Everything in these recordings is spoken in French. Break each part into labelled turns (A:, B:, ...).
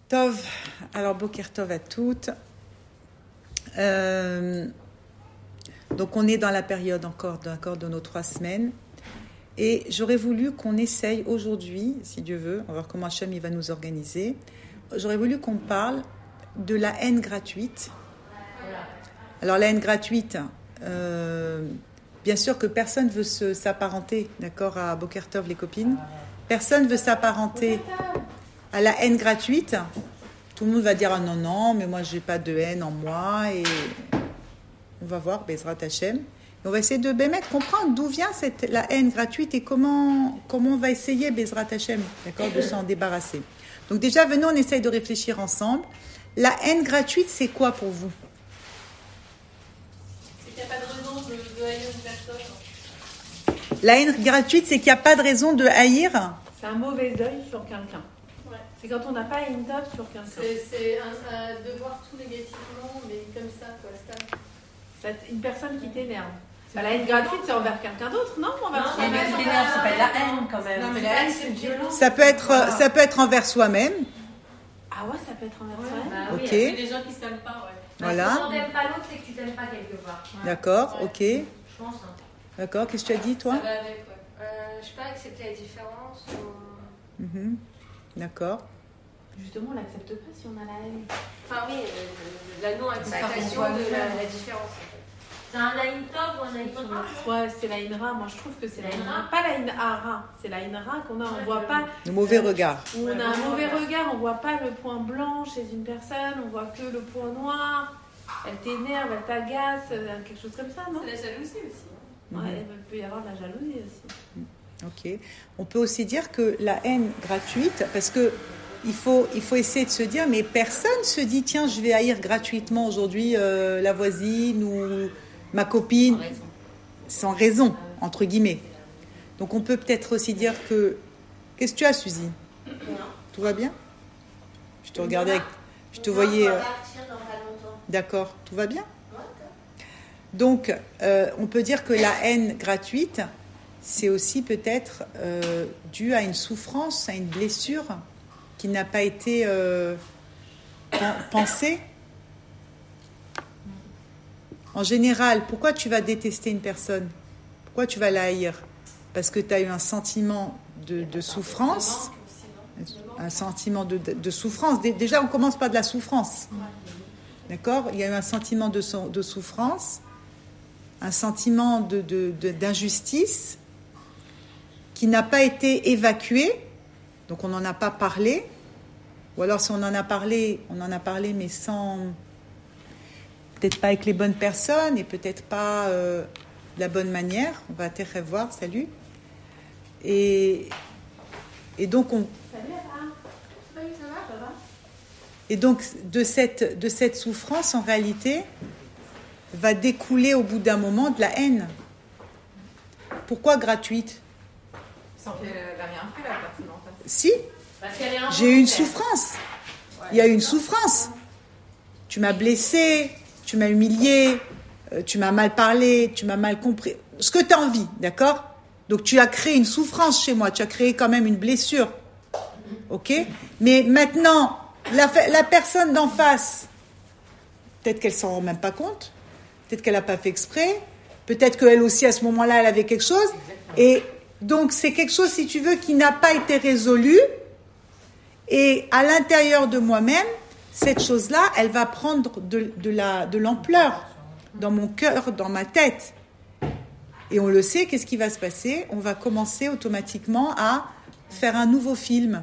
A: Tov, alors Boker Tov à toutes. Donc on est dans la période encore de nos 3 semaines. Et j'aurais voulu qu'on essaye aujourd'hui, si Dieu veut, on va voir comment Hachem il va nous organiser. J'aurais voulu qu'on parle de la haine gratuite. Alors la haine gratuite, bien sûr que personne veut s'apparenter, d'accord, à Boker Tov les copines. Personne veut s'apparenter à la haine gratuite. Tout le monde va dire ah non, mais moi j'ai pas de haine en moi, et on va voir Bezrat Hachem. On va essayer de comprendre d'où vient la haine gratuite et comment on va essayer Bezrat Hachem, d'accord, de s'en débarrasser. Donc déjà venez, on essaye de réfléchir ensemble. La haine gratuite, c'est quoi pour vous?
B: C'est qu'il n'y a pas de raison de haïr une personne.
A: La haine gratuite, c'est qu'il n'y a pas de raison de haïr.
C: C'est un mauvais œil sur quelqu'un.
B: Ouais.
C: C'est quand on n'a pas une table sur quelqu'un.
B: C'est de voir tout négativement, mais comme ça, quoi.
C: C'est une personne qui t'énerve. La haine gratuite, c'est envers quelqu'un d'autre, non?
D: Mais qui t'énerve, c'est pas de la haine quand même.
B: Non, mais la haine, c'est violent.
A: Ça peut être envers soi-même.
C: Ah ouais, ça peut être envers soi-même.
D: Bah,
A: Ok.
B: Il y a des gens qui ne s'aiment pas, ouais.
A: Voilà.
D: Quand tu n'aimes pas l'autre, c'est que tu t'aimes pas quelque part. Ouais.
A: D'accord,
B: Ouais.
A: ok.
D: Je pense.
A: D'accord, qu'est-ce que tu as dit, toi?
B: Ça va avec, ouais. Je sais pas, accepter la différence ou...
A: D'accord.
C: Justement, on l'accepte pas si on a la haine.
B: Enfin oui, la non-acceptation de la différence, en fait.
D: C'est un line top ou un line top?
C: Ouais, c'est la haine-ra. Moi, je trouve que c'est la
D: La
C: haine-ra.
D: haine-ra.
C: Pas la haine-ara. C'est la haine-ra qu'on a. On voit pas.
A: Le mauvais regard.
C: Où on a un mauvais regard. On voit pas le point blanc chez une personne. On voit que le point noir. Elle t'énerve, elle t'agace, quelque chose comme ça, non?
B: C'est la jalousie aussi.
C: Ouais, il peut y avoir de la jalousie aussi.
A: Ok. On peut aussi dire que la haine gratuite, parce que il faut essayer de se dire, mais personne se dit, tiens, je vais haïr gratuitement aujourd'hui la voisine ou ma copine, sans raison, entre guillemets. Donc on peut peut-être aussi dire que... Qu'est-ce que tu as, Suzy? Tout va bien? Je te regardais avec... Je te voyais... D'accord, tout va bien? Donc, on peut dire que la haine gratuite, c'est aussi peut-être dû à une souffrance, à une blessure qui n'a pas été pensée. En général, pourquoi tu vas détester une personne? Pourquoi tu vas la haïr? Parce que tu as eu un sentiment de souffrance. Un sentiment de souffrance. Déjà, on commence par de la souffrance. D'accord? Il y a eu un sentiment de souffrance, un sentiment d'injustice qui n'a pas été évacué. Donc, on n'en a pas parlé. Ou alors, si on en a parlé, mais sans... Peut-être pas avec les bonnes personnes et peut-être pas de la bonne manière. On va te revoir, salut. Et donc,
C: Salut, Anna. Salut, ça va?
A: Et donc, de cette souffrance, en réalité, va découler au bout d'un moment de la haine. Pourquoi gratuite?
E: Sans qu'elle n'a rien fait, la personne en face.
A: Si, j'ai eu une souffrance. Il y a eu une souffrance. Tu m'as blessée, tu m'as humiliée, tu m'as mal parlé, tu m'as mal compris. Ce que tu as envie, d'accord? Donc, tu as créé une souffrance chez moi. Tu as créé quand même une blessure. OK? Mais maintenant... La personne d'en face, peut-être qu'elle ne s'en rend même pas compte, peut-être qu'elle n'a pas fait exprès, peut-être qu'elle aussi à ce moment-là, elle avait quelque chose. Et donc, c'est quelque chose, si tu veux, qui n'a pas été résolu. Et à l'intérieur de moi-même, cette chose-là, elle va prendre de l'ampleur dans mon cœur, dans ma tête. Et on le sait, qu'est-ce qui va se passer? On va commencer automatiquement à faire un nouveau film.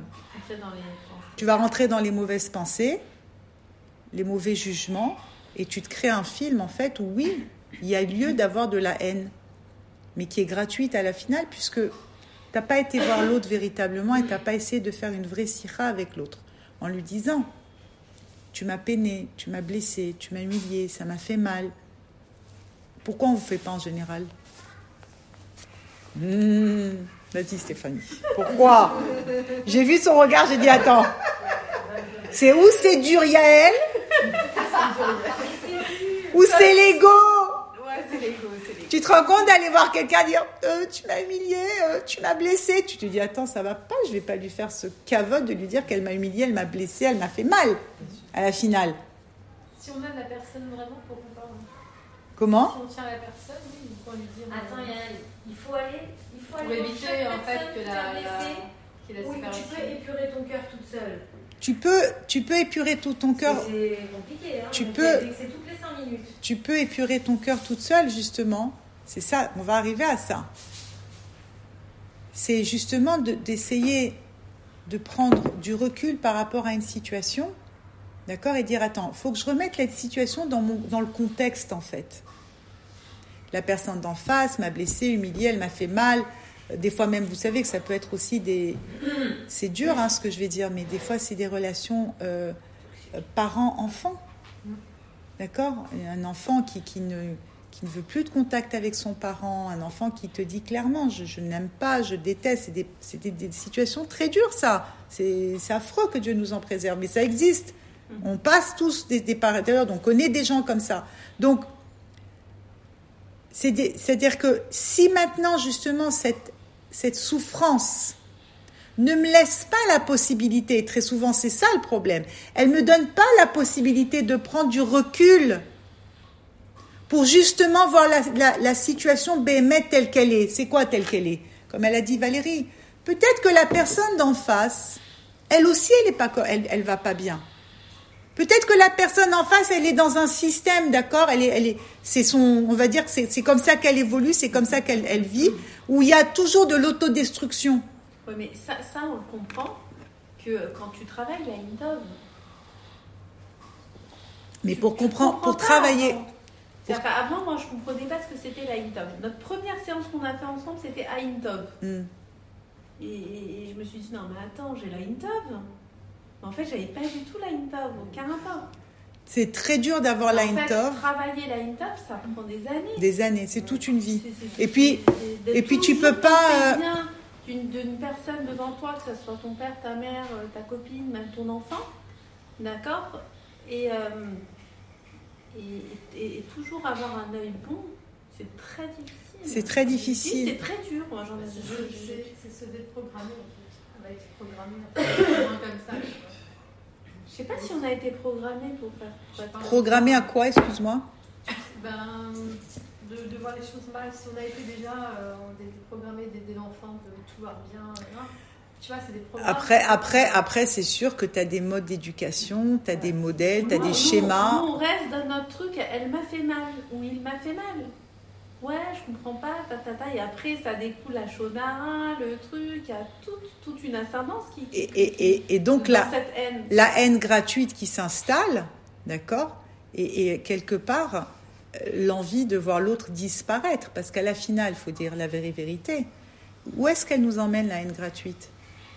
A: Tu vas rentrer dans les mauvaises pensées, les mauvais jugements, et tu te crées un film, en fait, où oui, il y a lieu d'avoir de la haine, mais qui est gratuite à la finale, puisque tu n'as pas été voir l'autre véritablement et tu n'as pas essayé de faire une vraie sira avec l'autre, en lui disant, tu m'as peiné, tu m'as blessé, tu m'as humilié, ça m'a fait mal. Pourquoi on ne vous fait pas en général? Vas-y Stéphanie. Pourquoi? J'ai vu son regard, j'ai dit attends. C'est où c'est dur Yael? Ou c'est l'ego?
C: Ouais, c'est l'ego, c'est l'ego.
A: Tu te rends compte d'aller voir quelqu'un dire tu m'as humilié, tu m'as blessé. Tu te dis attends, ça va pas, je vais pas lui faire ce cavote de lui dire qu'elle m'a humilié, elle m'a blessé, elle m'a fait mal à la finale.
C: Si on aime la personne vraiment, pour qu'on parle.
A: Comment?
C: Si on tient la personne, oui, il faut lui dire.
D: Attends, il faut aller
E: pour éviter en fait que
D: oui, tu peux épurer ton cœur toute seule.
A: Tu peux épurer tout ton cœur.
D: C'est compliqué, hein.
A: C'est
D: toutes les 5 minutes.
A: Tu peux épurer ton cœur toute seule, justement. C'est ça, on va arriver à ça. C'est justement d'essayer de prendre du recul par rapport à une situation, d'accord, et dire attends, il faut que je remette la situation dans le contexte, en fait. La personne d'en face m'a blessée, humiliée, elle m'a fait mal. Des fois même, vous savez que ça peut être aussi c'est dur ce que je vais dire, mais des fois c'est des relations parents-enfants. D'accord ? Un enfant qui ne veut plus de contact avec son parent, un enfant qui te dit clairement je n'aime pas, je déteste. C'est des situations très dures, ça. C'est affreux que Dieu nous en préserve, mais ça existe. On passe tous des périodes, on connaît des gens comme ça. Donc, c'est-à-dire que si maintenant, justement, cette souffrance ne me laisse pas la possibilité, très souvent c'est ça le problème, elle ne me donne pas la possibilité de prendre du recul pour justement voir la situation béhémeth telle qu'elle est. C'est quoi telle qu'elle est? Comme elle a dit Valérie, peut-être que la personne d'en face, elle aussi elle va pas bien. Peut-être que la personne en face, elle est dans un système, d'accord, on va dire que c'est comme ça qu'elle évolue, c'est comme ça qu'elle vit, où il y a toujours de l'autodestruction.
C: Oui, mais ça on le comprend que quand tu travailles la Intov.
A: Mais pour travailler.
C: Avant, moi, je comprenais pas ce que c'était la Intov. Notre première séance qu'on a fait ensemble, c'était à Intov. Et je me suis dit non, mais attends, j'ai la Intov. En fait, j'avais pas du tout la Intov, aucun rapport.
A: C'est très dur d'avoir la Intov.
C: Travailler la Intov, ça prend des années.
A: Des années, c'est toute une vie. Et puis tu peux pas.
C: D'une personne devant toi, que ce soit ton père, ta mère, ta copine, même ton enfant, d'accord, et toujours avoir un œil bon, c'est très difficile.
A: C'est très difficile.
C: C'est très dur. Moi, j'en ai.
E: C'est se déprogrammer en fait. On va être programmé comme ça.
C: Je sais pas si on a été programmé pour faire.
A: Programmé à quoi, excuse-moi?
E: De voir les choses mal. Si on a été déjà programmé dès l'enfant de tout voir bien. Tu vois, c'est des programmes.
A: Après, c'est sûr que tu as des modes d'éducation, tu as des modèles, tu as des schémas.
C: Nous, on reste dans notre truc, elle m'a fait mal, ou il m'a fait mal. Ouais, je comprends pas, et après, ça découle la shonara, le truc, il y a toute une ascendance qui
A: et donc,
C: cette haine.
A: La haine gratuite qui s'installe, d'accord, et quelque part, l'envie de voir l'autre disparaître, parce qu'à la finale, il faut dire la vérité. Où est-ce qu'elle nous emmène, la haine gratuite?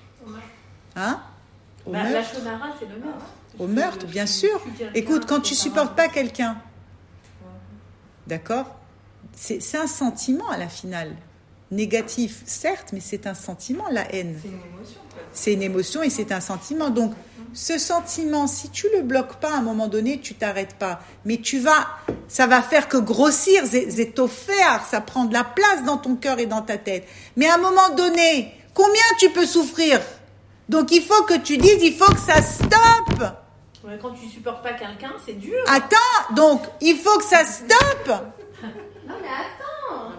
A: Au meurtre.
C: La shonara, c'est le meurtre.
A: Au meurtre, bien sûr. Écoute, quand tu supportes pas quelqu'un, d'accord, c'est un sentiment à la finale. Négatif, certes, mais c'est un sentiment, la haine.
E: C'est une émotion.
A: C'est une émotion et c'est un sentiment. Donc, ce sentiment, si tu le bloques pas à un moment donné, tu t'arrêtes pas. Mais ça va faire que grossir, c'est offert, ça prend de la place dans ton cœur et dans ta tête. Mais à un moment donné, combien tu peux souffrir? Donc, il faut que tu dises, il faut que ça stoppe.
C: Ouais, quand tu supportes pas quelqu'un, c'est dur.
A: Attends, donc, il faut que ça stoppe.
D: Non, mais attends.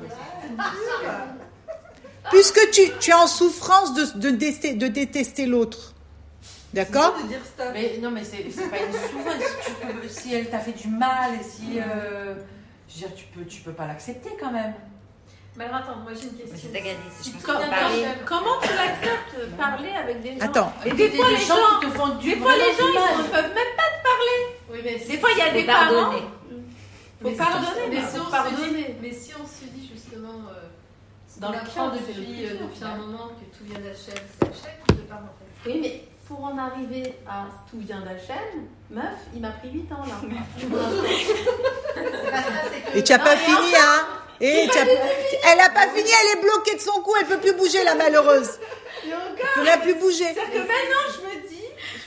A: Puisque tu es en souffrance de détester l'autre. D'accord?
E: De dire stop.
D: Mais non, mais c'est pas une souffrance. Si elle t'a fait du mal et si. Je veux dire, tu peux pas l'accepter quand même.
E: Mais alors, attends, moi j'ai une question.
C: Comment tu l'acceptes parler avec des gens?
A: Attends.
C: Et des fois, les gens
D: qui te font du
C: ils ne peuvent même pas te parler.
E: Oui, mais
C: des fois, il y a des parents. Faut pardonner,
E: mais si on se dit justement, dans le cœur depuis un moment que tout vient d'Hachem, c'est Hachem qui te parle en fait.
C: Oui, mais pour en arriver à tout vient d'Hachem, meuf, il m'a pris 8 ans là.
E: C'est pas ça, c'est que.
A: Et tu n'as pas fini, hein? Elle n'a pas fini, elle est bloquée de son cou, elle ne peut plus bouger, la malheureuse. Elle ne peut plus bouger.
C: C'est-à-dire que maintenant, je me dis,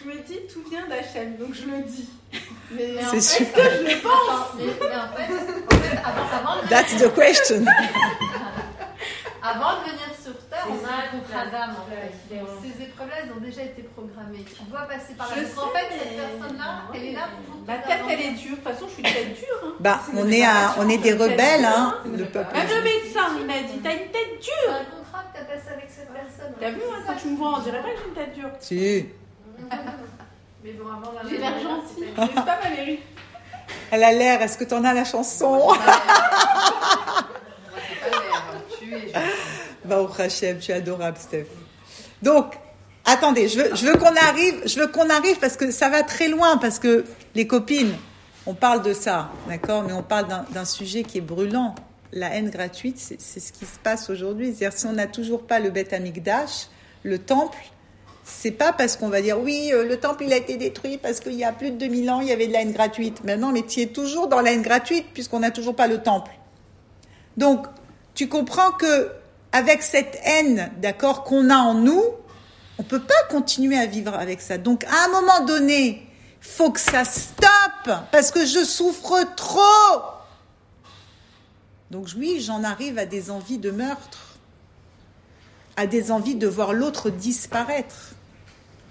C: Je me dis, tout vient d'Hachem, donc je le dis. Mais
A: C'est sûr.
C: est-ce que je le pense?
E: Mais en fait, avant de
A: That's the question.
E: Avant de venir sur Terre, on a un
B: C'est
E: contrat
B: la-
E: d'âme en fait.
B: la-
E: Ces épreuves-là, elles ont déjà été programmées. Tu dois passer par là.
C: Je
E: Parce qu'en
C: sais,
E: fait, cette
C: mais-
E: personne-là, elle est là pour
C: Ma tête, elle est dure. De toute façon, je suis une tête dure. Hein.
A: Bah, on est des rebelles, hein, le peuple.
C: Même le médecin, il m'a dit, t'as une tête
E: C'est
C: dure.
E: un contrat que tu as passé avec cette personne.
C: T'as vu, hein, quand tu me vois, on dirait pas que j'ai une tête dure.
A: Si.
E: Mais bon, avant la
C: J'ai l'air gentille. N'est-ce pas, Valérie?
A: Elle a l'air, est-ce que t'en as la chanson?
D: C'est pas l'air. Tu es gentil.
A: Baruch Hashem, tu es adorable, Steph. Donc, attendez, je veux qu'on arrive parce que ça va très loin, parce que les copines, on parle de ça, d'accord, mais on parle d'un sujet qui est brûlant. La haine gratuite, c'est ce qui se passe aujourd'hui. C'est-à-dire, si on n'a toujours pas le Beth Amikdash, le temple, c'est pas parce qu'on va dire oui, le temple il a été détruit parce qu'il y a plus de 2000 ans il y avait de la haine gratuite. Mais non, mais tu es toujours dans la haine gratuite puisqu'on n'a toujours pas le temple. Donc, tu comprends que avec cette haine, d'accord, qu'on a en nous, on peut pas continuer à vivre avec ça. Donc, à un moment donné, faut que ça stoppe parce que je souffre trop. Donc, oui, j'en arrive à des envies de meurtre, à des envies de voir l'autre disparaître. Pourquoi ?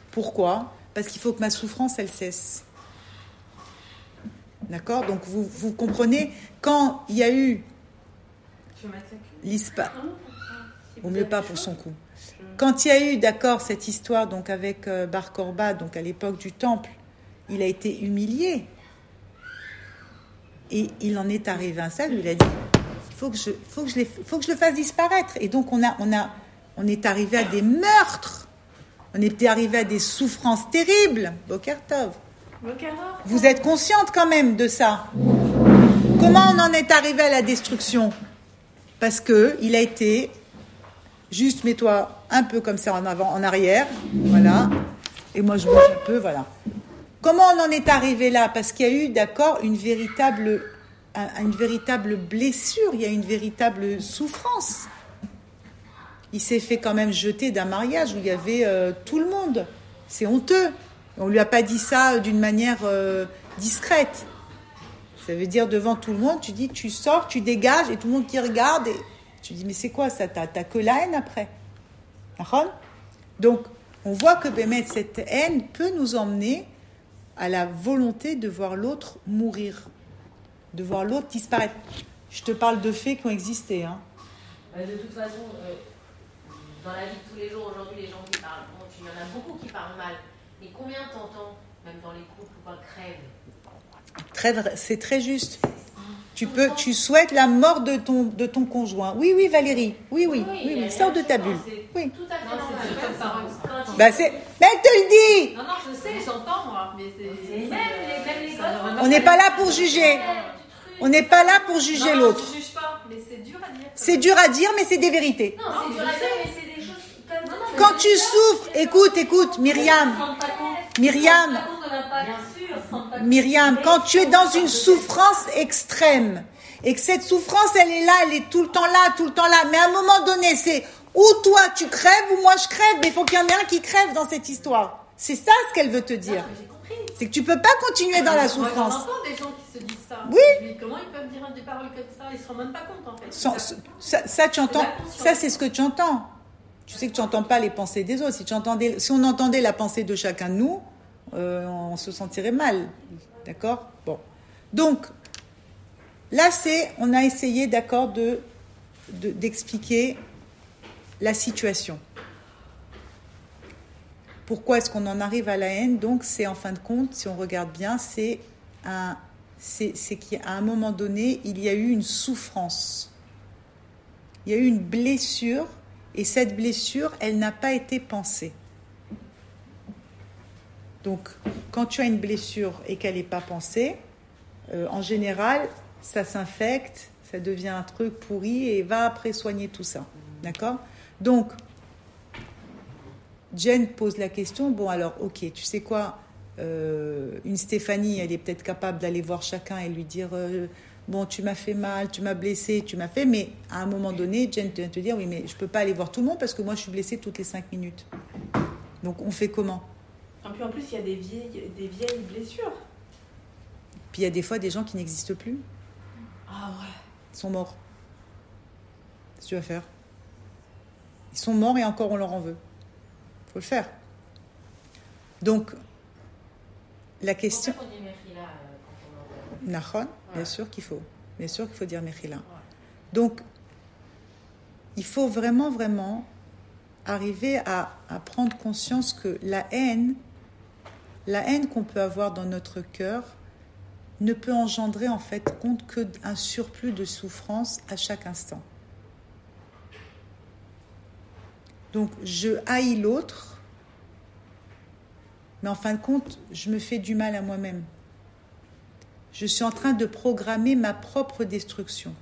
A: Parce qu'il faut que ma souffrance, elle cesse. D'accord ? Donc, vous comprenez, quand il y a eu
D: Tu veux mettre la queue?
A: l'ISPA, vaut mieux pas pour son coup. Quand il y a eu, d'accord, cette histoire donc avec Bar Korba, donc à l'époque du temple, il a été humilié. Et il en est arrivé à ça, lui, il a dit, faut que je le fasse disparaître. Et donc on est arrivé à des meurtres. On est arrivé à des souffrances terribles. Boker Tov. Vous êtes consciente quand même de ça. Comment on en est arrivé à la destruction ? Parce que il a été juste mets-toi un peu comme ça en avant, en arrière, voilà. Et moi je bouge un peu, voilà. Comment on en est arrivé là ? Parce qu'il y a eu, d'accord, une véritable blessure, il y a une véritable souffrance. Il s'est fait quand même jeter d'un mariage où il y avait tout le monde. C'est honteux. On lui a pas dit ça d'une manière discrète. Ça veut dire devant tout le monde, tu dis, tu sors, tu dégages, et tout le monde qui regarde, et tu dis, mais c'est quoi ça ? T'as que la haine après. Donc, on voit que Bémet, cette haine peut nous emmener à la volonté de voir l'autre mourir, de voir l'autre disparaître. Je te parle de faits qui ont existé. Hein.
B: De toute façon, dans la vie de tous les jours, aujourd'hui, les gens qui parlent, bon, il y en a beaucoup qui parlent mal, mais combien t'entends, même dans les couples, où crèvent ?
A: C'est très juste. Tu souhaites la mort de ton conjoint. Oui, Valérie. Oui. Sors de ta bulle. Oui.
B: Tout à fait normal.
A: Mais elle te le dit.
C: Non, je sais, j'entends moi, mais c'est...
B: Même les gosses,
A: On n'est pas là pour juger. On n'est pas là pour juger l'autre.
C: Je juge pas, mais c'est dur à dire.
A: C'est dur à dire, mais c'est des vérités.
B: non, c'est dur à dire, mais c'est des choses qui peuvent...
A: Quand tu souffres, écoute, Myriam, quand tu es dans une souffrance extrême, et que cette souffrance, elle est là, elle est tout le temps là, mais à un moment donné, c'est ou toi tu crèves, ou moi je crève, mais il faut qu'il y en ait un qui crève dans cette histoire. C'est ça ce qu'elle veut te dire. C'est que tu peux pas continuer dans la souffrance.
C: Moi, j'entends des gens qui se disent ça.
A: Oui.
C: Mais comment ils peuvent dire des paroles comme ça ? Ils se rendent même pas compte, en fait.
A: Ça, tu entends. Ça, c'est ce que tu entends. Tu sais que tu n'entends pas les pensées des autres. Si on entendait la pensée de chacun de nous, on se sentirait mal. D'accord ? Bon. Donc, là, on a essayé, d'accord, d'expliquer la situation. Pourquoi est-ce qu'on en arrive à la haine ? Donc, c'est en fin de compte, si on regarde bien, c'est qu'à un moment donné, il y a eu une souffrance. Il y a eu une blessure, et cette blessure, elle n'a pas été pensée. Donc, quand tu as une blessure et qu'elle n'est pas pensée, en général, ça s'infecte, ça devient un truc pourri et va après soigner tout ça. D'accord ? Donc, Jen pose la question, bon alors, ok, tu sais quoi, une Stéphanie, elle est peut-être capable d'aller voir chacun et lui dire, bon, tu m'as fait mal, tu m'as blessé, mais à un moment donné, Jen vient te dire, oui, mais je ne peux pas aller voir tout le monde parce que moi, je suis blessée toutes les 5 minutes. Donc, on fait comment ?
C: Et puis en plus, il y a des vieilles blessures.
A: Puis il y a des fois des gens qui n'existent plus.
C: Ah ouais.
A: Ils sont morts. Qu'est-ce que tu vas faire? Ils sont morts et encore on leur en veut. Il faut le faire. Donc, la question...
B: Pourquoi on dit Mechila quand on en
A: Nachon, bien sûr qu'il faut. Bien sûr qu'il faut dire Mechila. Donc, il faut vraiment, vraiment arriver à prendre conscience que la haine qu'on peut avoir dans notre cœur ne peut engendrer en fait compte qu'un surplus de souffrance à chaque instant. Donc, je haïs l'autre, mais en fin de compte, je me fais du mal à moi-même. Je suis en train de programmer ma propre destruction.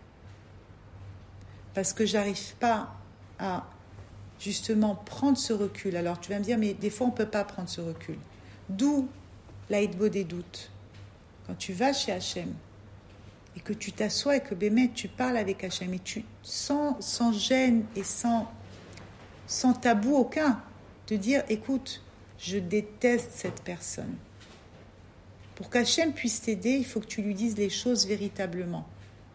A: Parce que j'arrive pas à, justement, prendre ce recul. Alors, tu vas me dire, mais des fois, on ne peut pas prendre ce recul. D'où l'aïdbo des doutes. Quand tu vas chez Hachem, et que tu t'assois et que, Bémet, tu parles avec Hachem, et tu, sans gêne et sans tabou aucun, te dire, écoute, je déteste cette personne. Pour qu'Hachem puisse t'aider, il faut que tu lui dises les choses véritablement.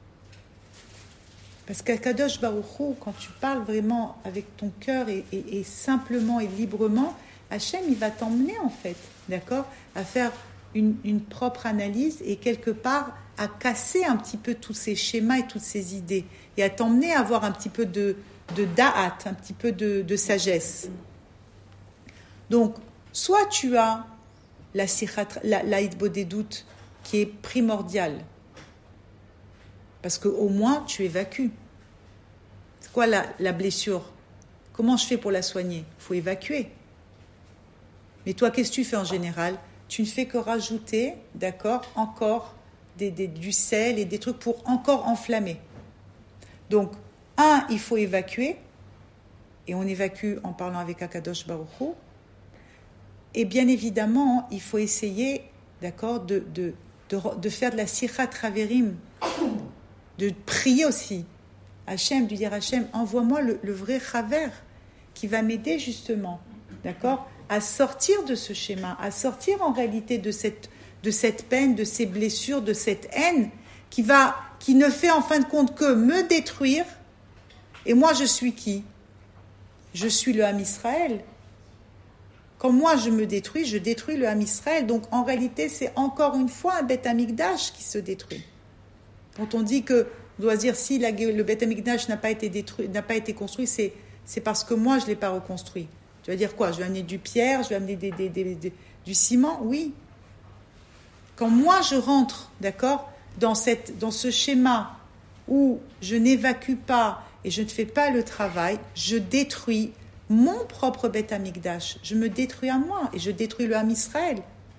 A: Parce qu'Akadosh Baruch Hu, quand tu parles vraiment avec ton cœur et simplement et librement, Hachem, il va t'emmener en fait, d'accord, à faire une propre analyse et quelque part à casser un petit peu tous ces schémas et toutes ces idées et à t'emmener à avoir un petit peu de da'at, un petit peu de sagesse. Donc, soit tu as la hitbo des doutes qui est primordiale, parce qu'au moins tu évacues. C'est quoi la blessure? Comment je fais pour la soigner? Il faut évacuer. Mais toi, qu'est-ce que tu fais en général? Tu ne fais que rajouter, d'accord, encore du sel et des trucs pour encore enflammer. Donc, il faut évacuer, et on évacue en parlant avec Akadosh Baruch Hu. Et bien évidemment, il faut essayer, d'accord, de faire de la sirah traverim, de prier aussi. Hachem, de dire Hachem, envoie-moi le vrai chaver qui va m'aider justement, d'accord, à sortir de ce schéma, à sortir en réalité de cette peine, de ces blessures, de cette haine qui ne fait en fin de compte que me détruire. Et moi, je suis qui? Je suis le Ham Israël. Quand moi je me détruis, je détruis le Ham Israël. Donc en réalité, c'est encore une fois un Beth Amikdash qui se détruit. Quand on dit que, on doit dire si le Beth Amikdash n'a pas été construit, c'est parce que moi je ne l'ai pas reconstruit. Tu vas dire quoi? Je vais amener du pierre, je vais amener du ciment? Oui. Quand moi je rentre, d'accord, dans ce schéma où je n'évacue pas et je ne fais pas le travail, je détruis mon propre Beth Amikdash, je me détruis à moi et je détruis le Ham Israël.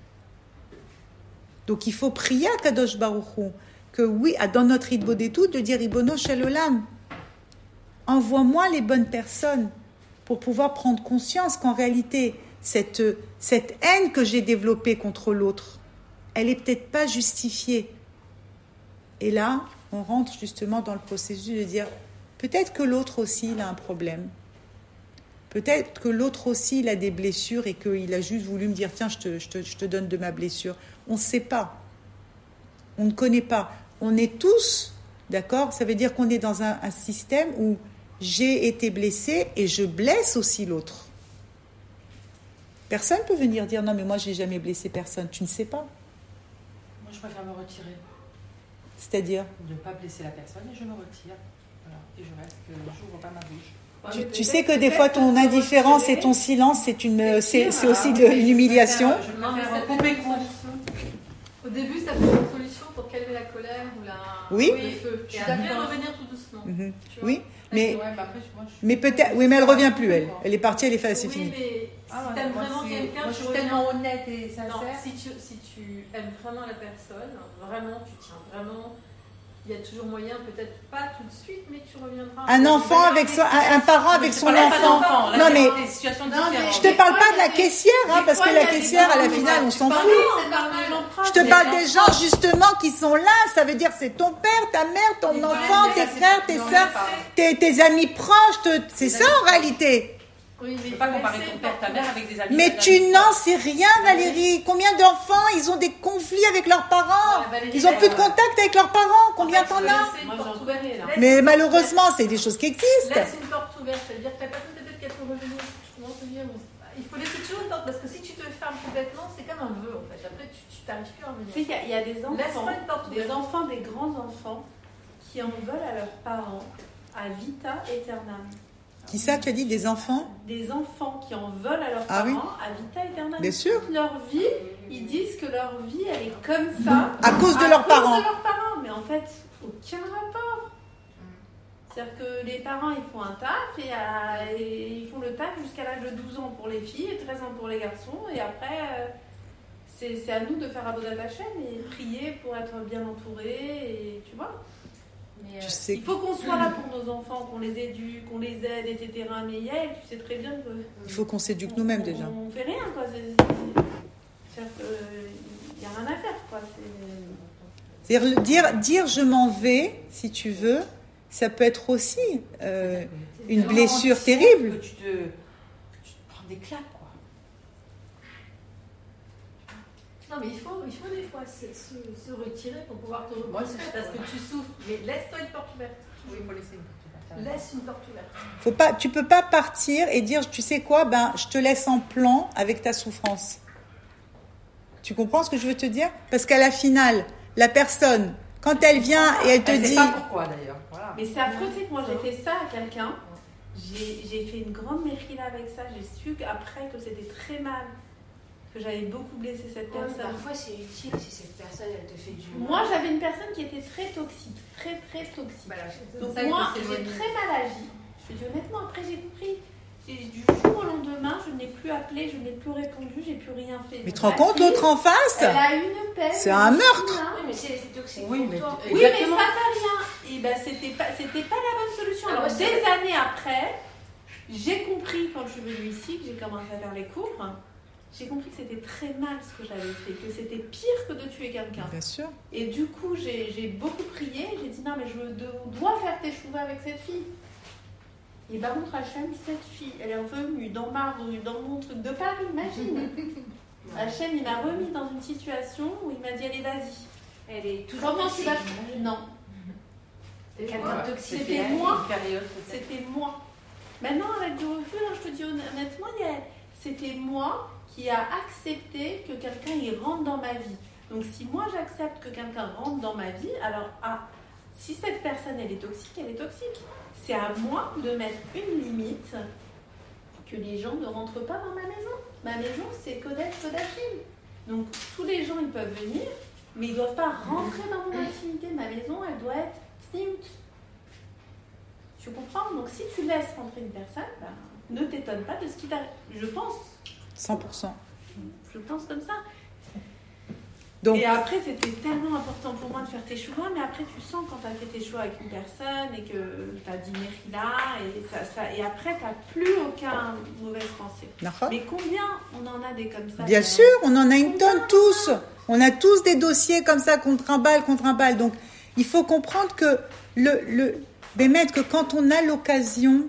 A: Donc il faut prier à Kadosh Baruch Hu que oui, dans notre hitbo des doutes, de dire Ribono Shel Olam, envoie-moi les bonnes personnes pour pouvoir prendre conscience qu'en réalité cette haine que j'ai développée contre l'autre, elle est peut-être pas justifiée. Et là, on rentre justement dans le processus de dire peut-être que l'autre aussi il a un problème. Peut-être que l'autre aussi, il a des blessures et qu'il a juste voulu me dire « Tiens, je te donne de ma blessure. » On ne sait pas. On ne connaît pas. On est tous, d'accord? Ça veut dire qu'on est dans un système où j'ai été blessé et je blesse aussi l'autre. Personne ne peut venir dire « Non, mais moi, je n'ai jamais blessé personne. » Tu ne sais pas.
D: Moi, je préfère me retirer.
A: C'est-à-dire?
D: De ne pas blesser la personne et je me retire. Voilà. Et je reste, je n'ouvre pas ma bouche.
A: Tu sais que des fois ton indifférence et ton silence c'est aussi une humiliation.
E: Au début ça peut être une solution pour calmer la colère ou le feu. Et après revenir tout doucement.
A: Oui, mais peut-être, oui, mais elle revient plus elle est partie, elle est faite, c'est fini.
E: Mais si t'aimes vraiment quelqu'un,
D: moi je suis tellement honnête et sincère.
E: Non, si tu aimes vraiment la personne, vraiment tu tiens vraiment. Il y a toujours moyen, peut-être pas tout de suite, mais tu reviendras.
A: Un enfant avec un parent avec son enfant.
D: Non mais
A: je te parle pas de la caissière, parce que la caissière à la finale on s'en fout. Je te parle des gens justement qui sont là. Ça veut dire c'est ton père, ta mère, ton enfant, tes frères, tes soeurs, tes amis proches. C'est ça en réalité.
C: Oui, mais
D: tu peux pas comparer ton père, ta mère avec des amis.
A: Mais tu n'en sais rien, Valérie. Combien d'enfants, ils ont des conflits avec leurs parents? Ils ont plus de contact avec leurs parents. Combien t'en as?
C: Moi, j'en connais, là.
A: Mais malheureusement, c'est des choses qui existent.
E: Laisse une porte ouverte, ça veut dire que la personne peut-être qu'elle peut revenir. Je commence à dire, il faut laisser toujours une porte parce que si tu te fermes complètement, c'est comme un vœu en fait. Après, tu t'arrives plus à revenir.
C: Tu sais, il y a des
E: Laisse-moi une porte ouverte.
C: enfants, des grands enfants qui en veulent à leurs parents à vita aeternam.
A: Qui ça, tu as dit, des enfants?
C: Des enfants qui en veulent à leurs
A: Ah oui.
C: parents à vita aeternam.
A: Bien sûr.
C: Toute leur vie, ils disent que leur vie, elle est comme ça.
A: À cause de leurs parents.
C: À cause de leurs parents. Mais en fait, aucun rapport. C'est-à-dire que les parents, ils font un taf et ils font le taf jusqu'à l'âge de 12 ans pour les filles et 13 ans pour les garçons. Et après, c'est à nous de faire Avodat Hashem et prier pour être bien entourés. Et tu vois. Mais,
A: Tu sais
C: il faut qu'on soit là pour nos enfants, qu'on les éduque, qu'on les aide, etc. Mais Yael, tu sais très bien que...
A: Il faut qu'on s'éduque nous-mêmes déjà.
C: On fait rien, quoi. C'est-à-dire qu'il n'y a rien à faire, quoi.
A: C'est-à-dire dire je m'en vais, si tu veux, ça peut être aussi une blessure terrible.
D: Tu te prends des claques, quoi.
E: Non, mais il faut des fois se retirer pour pouvoir te reposer parce que tu souffres. Mais laisse-toi une porte ouverte.
D: Oui, il faut laisser une porte ouverte.
E: Laisse une porte ouverte.
A: Tu peux pas partir et dire tu sais quoi, ben je te laisse en plan avec ta souffrance. Tu comprends ce que je veux te dire? Parce qu'à la finale, la personne, quand elle vient et elle te dit...
D: sait pas pourquoi d'ailleurs. Voilà.
C: Mais c'est affreux, tu sais que moi j'ai fait ça à quelqu'un. J'ai fait une grande mérila avec ça. J'ai su après que c'était très mal. Que j'avais beaucoup blessé cette personne.
B: Parfois c'est utile si cette personne elle te fait du mal.
C: Moi j'avais une personne qui était très toxique, très toxique.
E: Voilà,
C: donc moi j'ai très mal agi. Je te dis honnêtement, après j'ai compris. Du jour au lendemain, je n'ai plus appelé, je n'ai plus répondu, j'ai plus rien fait.
A: Mais tu te rends compte l'autre en face?
C: Elle a une peine.
A: C'est un meurtre.
B: Oui, mais c'est toxique
D: Oui,
B: pour
D: mais
B: toi.
C: Oui, mais ça fait rien. Et ben c'était pas la bonne solution. Alors des années après, j'ai compris quand je suis venue ici, que j'ai commencé à faire les cours. J'ai compris que c'était très mal ce que j'avais fait, que c'était pire que de tuer quelqu'un.
A: Bien sûr.
C: Et du coup, j'ai beaucoup prié. J'ai dit non, mais je dois faire tes chouvas avec cette fille. Et par contre, Hachem, cette fille, elle est revenue dans ma rue, dans mon truc de Paris, imagine. Hachem, il m'a remis dans une situation où il m'a dit allez, vas-y.
B: Elle est toujours
C: Comment tu
B: toxique.
C: vas? Non.
B: Quelqu'un de toxique.
C: C'était moi. C'était moi. Maintenant, avec du recul, je te dis honnêtement, c'était moi qui a accepté que quelqu'un y rentre dans ma vie. Donc si moi j'accepte que quelqu'un rentre dans ma vie, alors si cette personne elle est toxique, elle est toxique. C'est à moi de mettre une limite que les gens ne rentrent pas dans ma maison. Ma maison c'est Kodesh Kodashim. Donc tous les gens ils peuvent venir, mais ils ne doivent pas rentrer dans mon intimité. Ma maison elle doit être stimmt. Tu comprends? Donc si tu laisses rentrer une personne, ne t'étonne pas de ce qui t'arrive. Je pense.
A: 100%.
C: Je pense comme ça.
A: Donc,
C: et après, c'était tellement important pour moi de faire tes choix, mais après, tu sens quand tu as fait tes choix avec une personne et que tu as dit Mérida, et après, tu n'as plus aucun mauvaise pensée. Mais combien on en a des comme ça?
A: Bien sûr, on en a une tonne tous. On a tous des dossiers comme ça contre un bal. Donc, il faut comprendre que que quand on a l'occasion,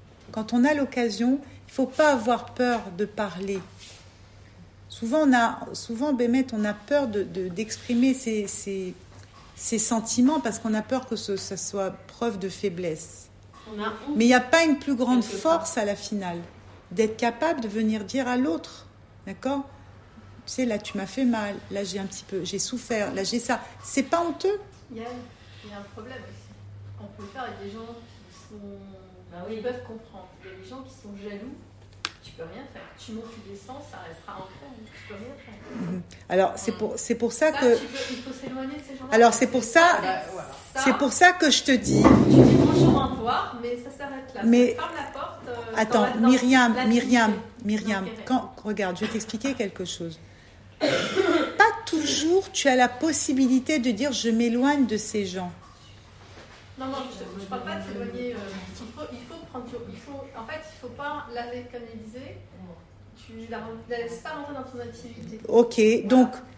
A: il faut pas avoir peur de parler. Souvent, on a peur d'exprimer ses sentiments parce qu'on a peur que ça soit preuve de faiblesse. Mais il n'y a pas une plus grande force à la finale d'être capable de venir dire à l'autre, d'accord? Tu sais, là, tu m'as fait mal, là, j'ai souffert, là, j'ai ça. C'est pas honteux?
E: Il y a un problème aussi. On peut le faire avec des gens qui peuvent comprendre. Il y a des gens qui sont jaloux. Tu peux rien faire. Tu montes, tu descends, ça restera ancré. Tu peux rien faire.
A: Alors c'est pour ça que.
E: Il faut s'éloigner de ces gens-là.
A: Alors c'est pour ça que je te dis.
E: Tu dis bonjour, au revoir, mais ça s'arrête là.
A: Mais
E: ferme la porte.
A: attends, Myriam, regarde, je vais t'expliquer quelque chose. Pas toujours tu as la possibilité de dire je m'éloigne de ces gens.
E: Non, je ne parle pas de s'éloigner. En fait, il ne faut pas l'américanisé. Tu ne la laisses pas rentrer dans ton activité.
A: Ok, donc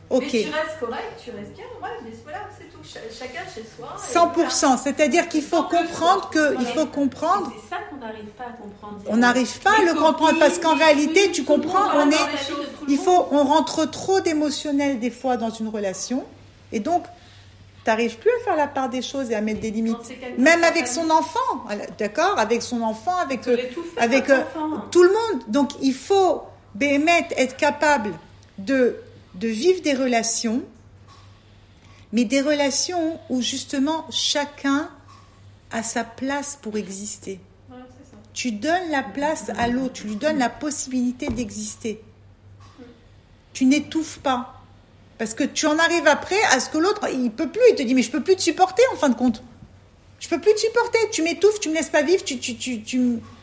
A: Ok.
E: Mais tu restes correct, tu restes bien, ouais, mais voilà, c'est tout. Chacun chez soi.
A: 100%, c'est-à-dire qu'il faut comprendre il faut comprendre.
C: C'est ça qu'on n'arrive pas à comprendre.
A: On n'arrive pas à le comprendre parce qu'en réalité, tu comprends, on rentre trop d'émotionnel des fois dans une relation et donc tu n'arrives plus à faire la part des choses et à mettre des limites. Même avec son enfant, d'accord, avec son enfant, avec tout le monde. Donc il faut être capable de vivre des relations, mais des relations où justement chacun a sa place pour exister.
E: Ouais, c'est ça.
A: Tu donnes la place à l'autre, tu lui donnes la possibilité d'exister. Tu n'étouffes pas. Parce que tu en arrives après à ce que l'autre, il peut plus, il te dit mais je peux plus te supporter en fin de compte. Je peux plus te supporter, tu m'étouffes, tu me laisses pas vivre, tu comprends ?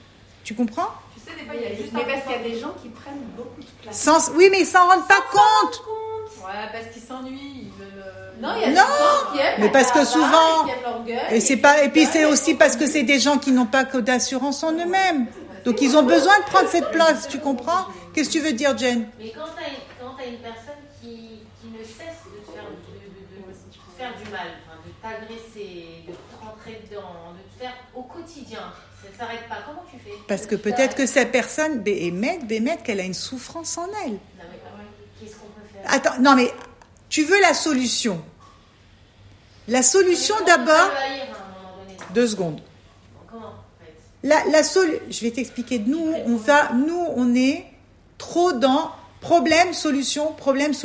E: Tu sais, des fois, il y a juste
C: Mais parce qu'il y a des gens qui prennent beaucoup de place.
A: Oui, mais ils s'en rendent pas compte.
E: Ouais, parce qu'ils s'ennuient, ils veulent.
C: Non, il y a des gens qui aiment.
A: Mais parce que souvent,
C: qui aiment l'orgueil,
A: et puis c'est aussi parce que c'est des gens qui n'ont pas que d'assurance en eux-mêmes. Donc ils ont besoin de prendre cette place, tu comprends ? Qu'est-ce que tu veux dire, Jen ?
B: Mais quand t'as une personne qui ne cesse de te faire du mal, enfin, de t'agresser, de te rentrer dedans, de te faire au quotidien, ça ne s'arrête pas. Comment tu fais ?
A: Parce que peut-être que cette personne, qu'elle a une souffrance en elle.
B: Non, mais qu'est-ce qu'on peut faire ?
A: Attends, non mais tu veux la solution. La solution d'abord. 2 secondes.
B: Comment en fait ?
A: Je vais t'expliquer. Nous, on est trop dans problème, solution.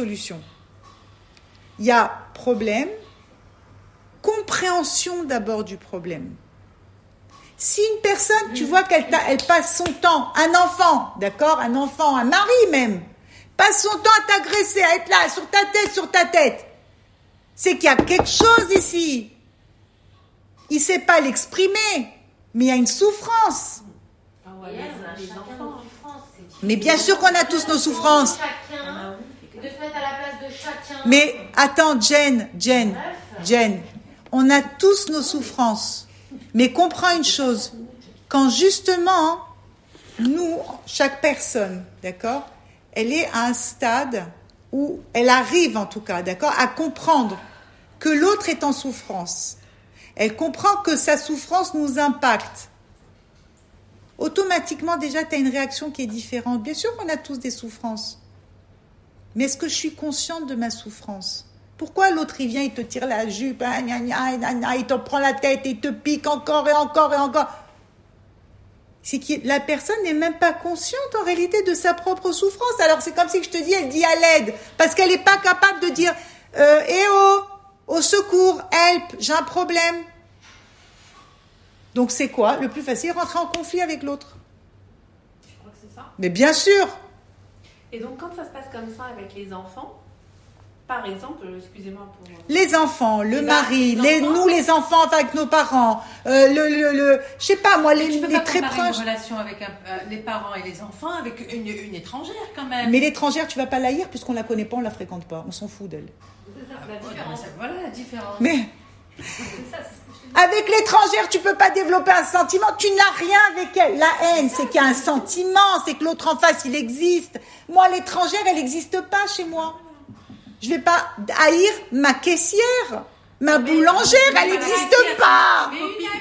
A: Il y a problème, compréhension d'abord du problème. Si une personne, tu vois qu'elle passe son temps, un enfant, un mari même, passe son temps à t'agresser, à être là, sur ta tête, c'est qu'il y a quelque chose ici. Il ne sait pas l'exprimer, mais il y a une souffrance.
C: Ah ouais, les enfants.
A: Mais bien sûr qu'on a tous nos souffrances.
B: De se mettre à la place de chacun.
A: Mais attends, Jen, on a tous nos souffrances. Mais comprends une chose, quand justement, nous, chaque personne, d'accord, elle est à un stade où elle arrive en tout cas, d'accord, à comprendre que l'autre est en souffrance. Elle comprend que sa souffrance nous impacte. Automatiquement, déjà, tu as une réaction qui est différente. Bien sûr qu'on a tous des souffrances. Mais est-ce que je suis consciente de ma souffrance ? Pourquoi l'autre, il vient, il te tire la jupe, il t'en prend la tête, il te pique encore et encore et encore ? C'est que la personne n'est même pas consciente en réalité de sa propre souffrance. Alors c'est comme si je te dis, elle dit à l'aide, parce qu'elle n'est pas capable de dire au secours, help, j'ai un problème. Donc c'est quoi ? Le plus facile, rentrer en conflit avec l'autre.
C: Je crois que c'est ça.
A: Mais bien sûr.
C: Et donc quand ça se passe comme ça avec les enfants, par exemple, excusez-moi pour...
A: Les enfants, le mari, les enfants avec nos parents, je sais pas moi, les très proches.
D: Une relation avec les parents et les enfants avec une étrangère quand même.
A: Mais l'étrangère, tu vas pas la haïr puisqu'on la connaît pas, on la fréquente pas, on s'en fout d'elle.
E: C'est ça, c'est la différence.
D: Voilà la différence.
A: Mais
E: C'est ça, c'est ce que je te dis.
A: avec l'étrangère, tu peux pas développer un sentiment, tu n'as rien avec elle. La haine, c'est qu'il y a un sentiment, c'est que l'autre en face, il existe. Moi, l'étrangère, elle n'existe pas chez moi. Je vais pas haïr ma caissière, ma boulangère, elle n'existe pas.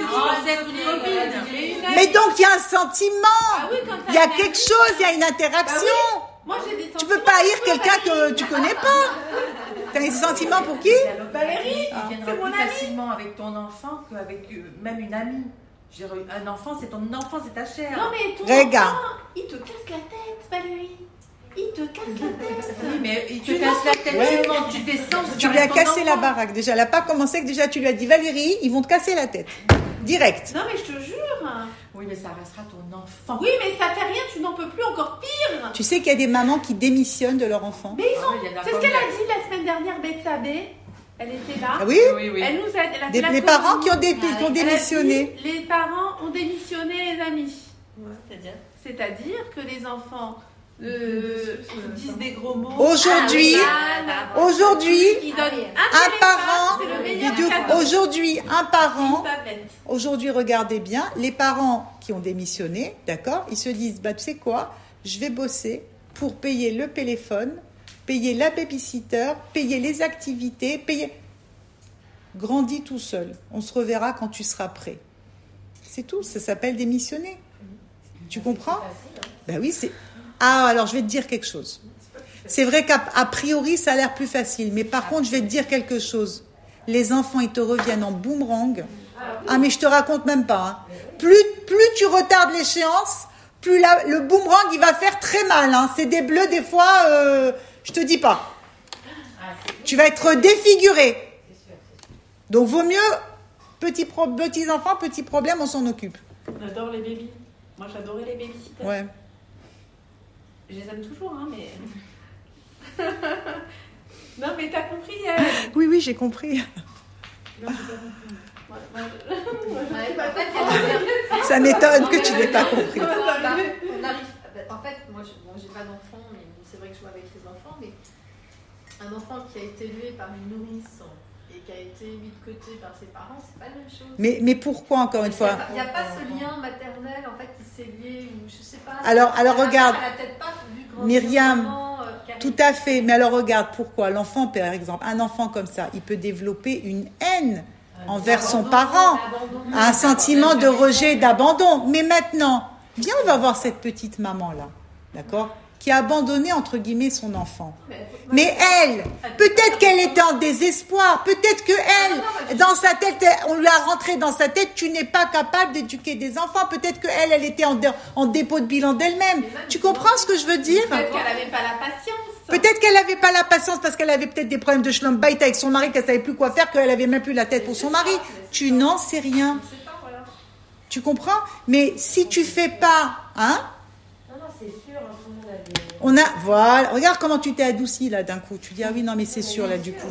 A: Mais donc il y a un sentiment, il y a quelque chose, il y a une interaction.
C: Moi, j'ai des
A: Tu peux pas haïr quelqu'un que tu connais pas. Tu as des sentiments pour qui ?
C: Valérie,
D: Il viendra
C: c'est mon
D: plus
C: ami.
D: facilement avec ton enfant qu'avec même une amie. Un enfant, c'est ton enfant, c'est ta chair.
C: Non mais ton
A: Regarde.
C: enfant, il te casse la tête, Valérie. Il te casse la tête.
D: Oui, mais il te casse la tête,
A: Ouais.
D: tu montes, tu descends.
A: Tu lui as cassé la baraque déjà. Elle n'a pas commencé que déjà tu lui as dit Valérie, ils vont te casser la tête. Direct.
C: Non mais je te jure.
D: Oui, mais ça restera ton enfant.
C: Oui mais ça fait rien, tu n'en peux plus, encore pire.
A: Tu sais qu'il y a des mamans qui démissionnent de leur enfant.
C: Mais ils ont...
D: il y en a
C: C'est ce
D: pas
C: qu'elle
D: mal.
C: a dit la semaine dernière, Betsabé. Elle était là.
A: Ah oui ?
D: Oui, oui.
C: Elle nous a... elle a fait la
A: Les parents qui ont,
C: communion.
A: qui ont
C: Elle a
A: démissionné.
C: dit, les parents ont démissionné, les amis.
E: C'est-à-dire
C: C'est-à-dire que les enfants disent des gros mots.
A: Aujourd'hui,
C: Qui donne
A: un parent,
C: c'est le meilleur cadeau.
A: aujourd'hui, un parent,
C: Une tablette.
A: aujourd'hui, regardez bien, les parents qui ont démissionné, d'accord, ils se disent, bah, tu sais quoi, je vais bosser pour payer le téléphone, payer la babysitter, payer les activités, grandis tout seul. On se reverra quand tu seras prêt. C'est tout, ça s'appelle démissionner. Tu comprends? Ben oui, c'est... Ah, alors je vais te dire quelque chose. C'est vrai qu'à priori, ça a l'air plus facile. Mais par contre, je vais te dire quelque chose. Les enfants, ils te reviennent en boomerang. Ah, mais je te raconte même pas. Hein. Plus tu retardes l'échéance, plus le boomerang, il va faire très mal. Hein. C'est des bleus, des fois, je te dis pas. Tu vas être défiguré. Donc, vaut mieux, petits enfants, petits problèmes, on s'en occupe.
C: On adore les bébés. Moi, j'adorais les babysitters.
A: Ouais.
C: Je les aime toujours, hein, mais... Non, mais t'as compris
A: Oui, j'ai compris.
C: Non, j'ai pas compris.
A: Ça m'étonne que tu n'aies pas compris.
E: On arrive. En fait, moi, j'ai pas d'enfant, mais c'est vrai que je joue avec les enfants, mais un enfant qui a été élevé par une nourrice et qui a été mis de côté par ses parents, c'est pas la même chose.
A: Mais pourquoi, encore une fois?
E: Il n'y a pas ce lien maternel, en fait, qui s'est lié, ou je sais pas.
A: Alors regarde,
E: elle a peut-être pas vu grandir
A: Myriam,
E: maman,
A: tout à fait. Mais alors regarde, pourquoi? L'enfant, par exemple, un enfant comme ça, il peut développer une haine envers son parent, un sentiment de rejet, d'abandon. Mais maintenant, viens, on va voir cette petite maman-là, d'accord, qui a abandonné, entre guillemets, son enfant. Mais elle, peut-être qu'elle était en désespoir, peut-être que elle, dans sa tête, on lui a rentré dans sa tête, tu n'es pas capable d'éduquer des enfants, peut-être que elle était en dépôt de bilan d'elle-même. Tu comprends ce que je veux dire?
C: Peut-être qu'elle n'avait pas la patience.
A: Peut-être qu'elle n'avait pas la patience parce qu'elle avait peut-être des problèmes de schlumbait avec son mari, qu'elle savait plus quoi faire, qu'elle avait même plus la tête pour son mari. Tu n'en sais rien. Tu comprends? Mais si tu fais pas, hein?
B: Non, c'est sûr, tout le monde avait...
A: Voilà, regarde comment tu t'es adoucie là d'un coup. Tu dis, ah oui, non, mais c'est sûr là du coup.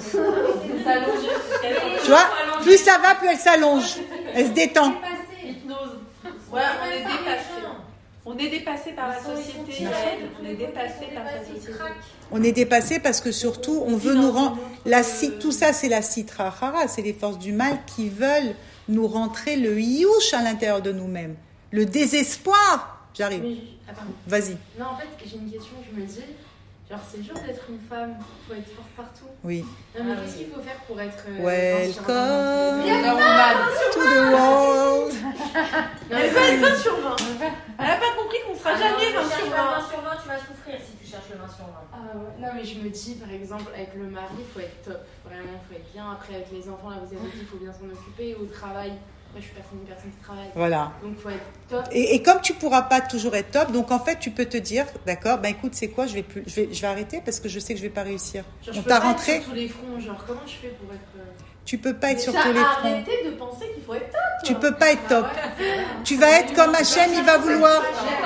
A: Tu vois? Plus ça va, plus elle s'allonge. Elle se détend.
C: Hypnose. Ouais, on est dépassé. On est dépassé par la société. On est dépassé par la société.
A: On est dépassé parce que surtout, on veut nous rendre... Tout ça, c'est la citra hara, c'est les forces du mal qui veulent nous rentrer le youch à l'intérieur de nous-mêmes. Le désespoir. J'arrive. Vas-y.
F: Non, en fait, j'ai une question. Je me dis, genre, c'est dur d'être une femme. Il faut être forte partout.
A: Oui.
F: Non, mais qu'est-ce qu'il faut faire pour être...
A: Welcome to the world.
C: Elle veut être 20 sur 20. Elle n'a pas compris qu'on ne sera jamais 20 sur 20.
B: 20 sur 20, tu vas souffrir si tu cherches le 20 sur 20.
F: Ah ouais. Non, mais je me dis, par exemple, avec le mari, il faut être top. Vraiment, il faut être bien. Après, avec les enfants, là, vous avez dit, il faut bien s'en occuper. Au travail, moi, je suis une personne qui travaille.
A: Voilà.
F: Donc, il faut être top.
A: Et comme tu ne pourras pas toujours être top, donc en fait, tu peux te dire, d'accord, ben écoute, c'est quoi, je vais arrêter parce que je sais que je ne vais pas réussir.
F: Genre,
A: on t'a rentré.
F: Être sur tous les fronts, genre, comment je fais pour être...
A: Tu peux pas être sur
C: Déjà,
A: tous les fronts.
C: arrêtez de penser qu'il faut être top.
A: Tu peux pas être top. Tu vas être comme Hachem, il va vouloir.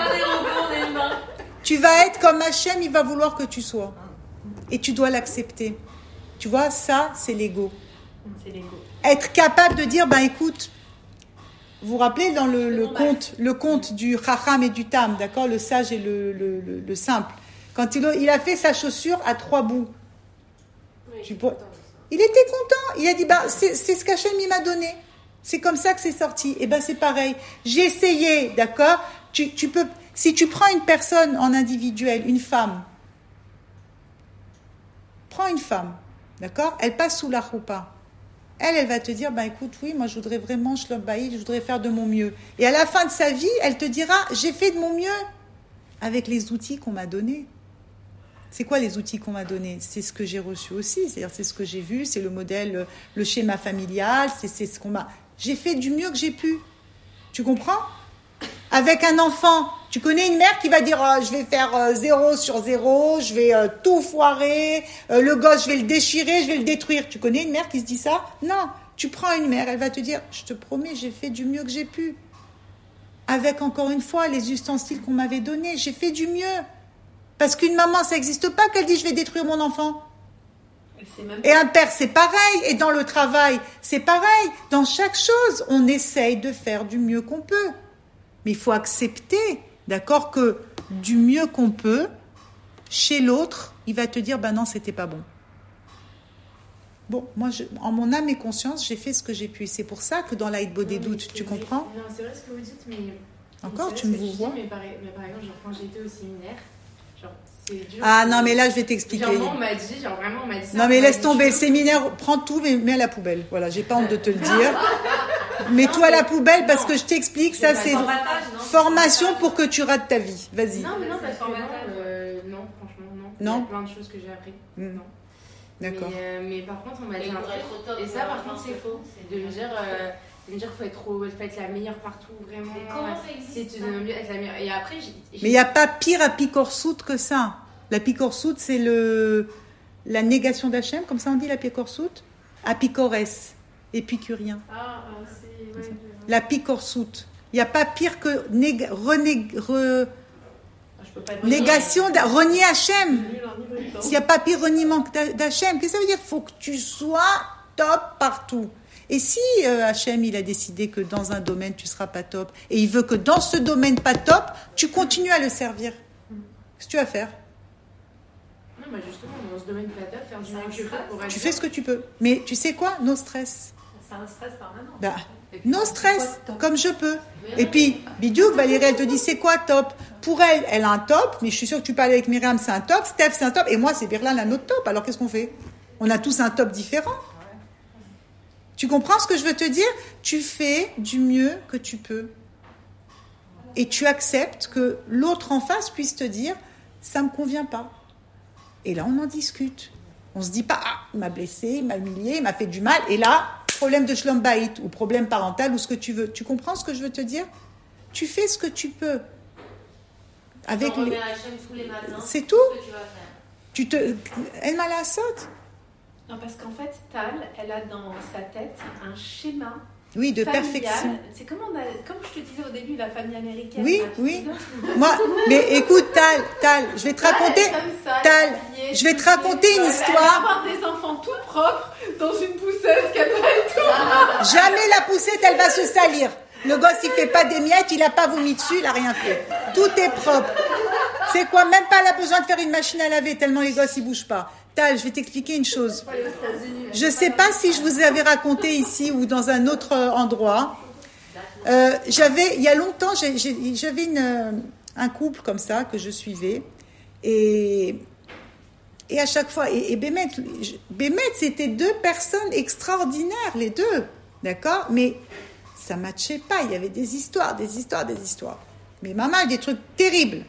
A: Tu vas être comme Hachem, il va vouloir que tu sois. Et tu dois l'accepter. Tu vois, ça, c'est l'ego.
C: C'est l'ego.
A: Être capable de dire, ben écoute, vous vous rappelez dans le conte du Chacham et du Tam, d'accord, le sage et le simple. Quand il a fait sa chaussure à 3 bouts. Il était content. Il a dit, bah, c'est ce qu'Hachem il m'a donné. C'est comme ça que c'est sorti. Et ben c'est pareil. J'ai essayé, d'accord. Tu peux, si tu prends une personne en individuel, une femme, prends une femme, d'accord. Elle passe sous la choupa. Elle va te dire, bah écoute, oui, moi je voudrais vraiment je voudrais faire de mon mieux. Et à la fin de sa vie, elle te dira, j'ai fait de mon mieux avec les outils qu'on m'a donnés. C'est quoi les outils qu'on m'a donnés? C'est ce que j'ai reçu aussi, c'est-à-dire c'est ce que j'ai vu, c'est le modèle, le schéma familial, c'est ce qu'on m'a... J'ai fait du mieux que j'ai pu. Tu comprends? Avec un enfant, tu connais une mère qui va dire je vais faire 0 sur 0, je vais tout foirer, le gosse je vais le déchirer, je vais le détruire. Tu connais une mère qui se dit ça? Non, tu prends une mère, elle va te dire je te promets, j'ai fait du mieux que j'ai pu. Avec encore une fois les ustensiles qu'on m'avait donnés, j'ai fait du mieux. Parce qu'une maman, ça n'existe pas qu'elle dit je vais détruire mon enfant. Et un père, c'est pareil. Et dans le travail, c'est pareil. Dans chaque chose, on essaye de faire du mieux qu'on peut. Mais il faut accepter, d'accord, que du mieux qu'on peut, chez l'autre, il va te dire, ben non, c'était pas bon. Bon, moi, en mon âme et conscience, j'ai fait ce que j'ai pu. C'est pour ça que dans l'Aïd des doutes, tu comprends?
F: Non, c'est vrai ce que vous dites, mais...
A: Encore, tu me vois.
F: Mais par exemple, genre, quand j'étais au séminaire, genre, c'est dur.
A: Ah non, mais là, je vais t'expliquer.
F: Genre, on m'a dit ça.
A: Non, mais laisse tomber. Le séminaire, prends tout, mais mets à la poubelle. Voilà, j'ai pas honte de te le dire. Mets-toi à la poubelle parce que je t'explique, ça, c'est formation pour que tu rates ta vie. Vas-y.
F: Non, parce que non, franchement, non. Il y a plein de choses que j'ai appris. Non.
A: D'accord.
F: Mais par contre, on m'a dit un truc. Et ça, par contre, c'est faux. C'est de me dire faut être la meilleure partout, vraiment.
B: Mais comment ça existe?
F: Si tu donnes mieux être la meilleure. Et après,
A: mais il n'y a pas pire à Picorsout que ça. La Picorsout, c'est la négation d'Hachem, comme ça on dit la Picorsout. Apicores, épicurien.
E: c'est...
A: La Picorsout. Il n'y a pas pire que négation, renier Hachem. S'il n'y a pas pire reniement d'Hachem, qu'est-ce que ça veut dire? Il faut que tu sois top partout. Et si Hachem, il a décidé que dans un domaine, tu ne seras pas top, et il veut que dans ce domaine pas top, tu continues à le servir. Qu'est-ce que tu vas faire?
F: Non, mais justement, dans ce domaine pas top, faire du mieux que je peux pour être...
A: Tu fais ce que tu peux. Mais tu sais quoi? No stress.
E: C'est un stress permanent.
A: No stress, comme je peux. Et puis, Bidiouk, Valérie, elle te dit, c'est quoi top? Pour elle, elle a un top, mais je suis sûre que tu parles avec Myriam, c'est un top, Steph, c'est un top, et moi, c'est Birlan, un autre top. Alors, qu'est-ce qu'on fait? On a tous un top différent. Tu comprends ce que je veux te dire? Tu fais du mieux que tu peux. Et tu acceptes que l'autre en face puisse te dire, ça ne me convient pas. Et là, on en discute. On se dit pas, il m'a blessé, il m'a humilié, il m'a fait du mal, et là, problème de shlom bayit, ou problème parental, ou ce que tu veux. Tu comprends ce que je veux te dire? Tu fais ce que tu peux. Avec
B: les... tous les matins,
A: c'est tout.
B: Ce que tu vas faire.
A: Elle m'a la saute.
C: Non, parce qu'en fait, Tal, elle a dans sa tête un schéma.
A: Oui, de
C: familial.
A: Perfection.
C: C'est comme je te disais au début, la famille américaine.
A: Oui. Moi, mais écoute, Tal, je vais te raconter. Tal, je vais te raconter une histoire.
C: Elle va avoir des enfants tout propres dans une pousseuse qu'elle va et tout.
A: Jamais la poussette, elle va se salir. Le gosse, il fait pas des miettes, il a pas vomi dessus, il a rien fait. Tout est propre. C'est quoi? Même pas, elle a besoin de faire une machine à laver tellement les gosses, ils bougent pas. Tal, je vais t'expliquer une chose. Je ne sais pas si je vous avais raconté ici ou dans un autre endroit. Il y a longtemps, j'avais un couple comme ça que je suivais. Et à chaque fois, et Bémet, c'était deux personnes extraordinaires, les deux. D'accord? Mais ça ne matchait pas. Il y avait des histoires. Mais maman, des trucs terribles.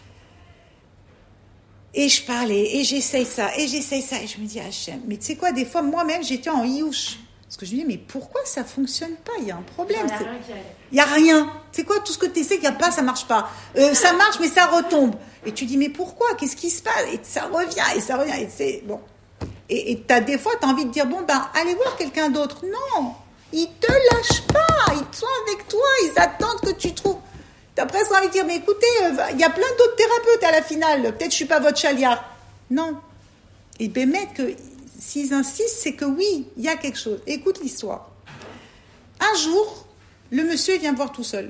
A: Et je parlais, et j'essaye ça, et je me dis, Hachem, mais tu sais quoi, des fois, moi-même, j'étais en iouche. Parce que je me dis, mais pourquoi ça ne fonctionne pas? Il y a un problème. Il n'y a rien. Tu sais quoi, tout ce que tu essaies qu'il n'y a pas, ça ne marche pas. Ça marche, mais ça retombe. Et tu dis, mais pourquoi? Qu'est-ce qui se passe? Et ça revient. Et c'est bon. Et des fois, tu as envie de dire, allez voir quelqu'un d'autre. Non, ils ne te lâchent pas. Ils sont avec toi. Ils attendent que tu trouves. Tu as presque envie de dire, mais écoutez, il y a plein d'autres thérapeutes à la finale. Peut-être que je ne suis pas votre chaliard. Non. Et Bémet, s'ils insistent, c'est que oui, il y a quelque chose. Écoute l'histoire. Un jour, le monsieur vient me voir tout seul.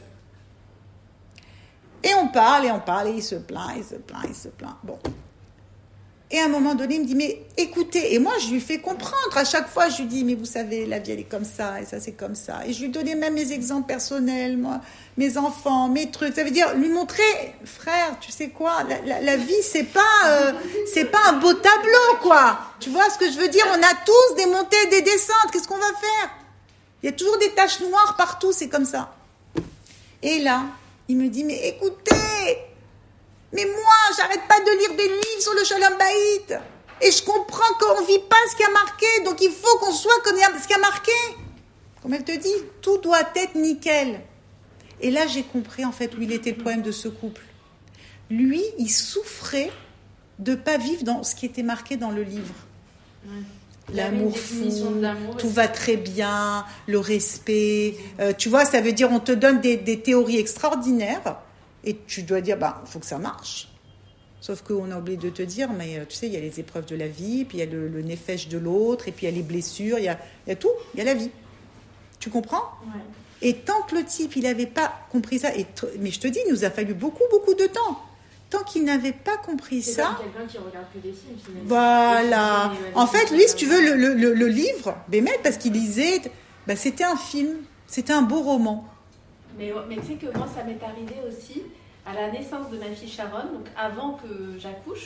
A: Et on parle, et il se plaint. Bon. Et à un moment donné, il me dit, mais écoutez, et moi je lui fais comprendre, à chaque fois je lui dis, mais vous savez, la vie elle est comme ça, et ça c'est comme ça. Et je lui donnais même mes exemples personnels, moi, mes enfants, mes trucs. Ça veut dire, lui montrer, frère, tu sais quoi, la vie c'est pas un beau tableau, quoi. Tu vois ce que je veux dire? On a tous des montées et des descentes, qu'est-ce qu'on va faire? Il y a toujours des taches noires partout, c'est comme ça. Et là, il me dit, mais écoutez, mais moi, j'arrête pas de lire des livres sur le Shalom Bayit. Et je comprends qu'on ne vit pas ce qui a marqué. Donc il faut qu'on soit comme ce qui a marqué. Comme elle te dit, tout doit être nickel. Et là, j'ai compris en fait où il était le problème de ce couple. Lui, il souffrait de ne pas vivre dans ce qui était marqué dans le livre. L'amour fou, tout va très bien, le respect. Tu vois, ça veut dire on te donne des théories extraordinaires. Et tu dois dire, il faut que ça marche. Sauf qu'on a oublié de te dire, mais tu sais, il y a les épreuves de la vie, puis il y a le nefesh de l'autre, et puis il y a les blessures, il y a tout, il y a la vie. Tu comprends? Ouais. Et tant que le type, il n'avait pas compris ça, mais je te dis, il nous a fallu beaucoup, beaucoup de temps. Tant qu'il n'avait pas compris
F: c'est
A: ça...
F: C'est quelqu'un qui regarde que des films, finalement.
A: Voilà. En fait, lui, si tu veux, le livre, Bémet, parce qu'il lisait, c'était un film, c'était un beau roman.
C: Mais tu sais que moi, ça m'est arrivé aussi à la naissance de ma fille Sharon, donc avant que j'accouche.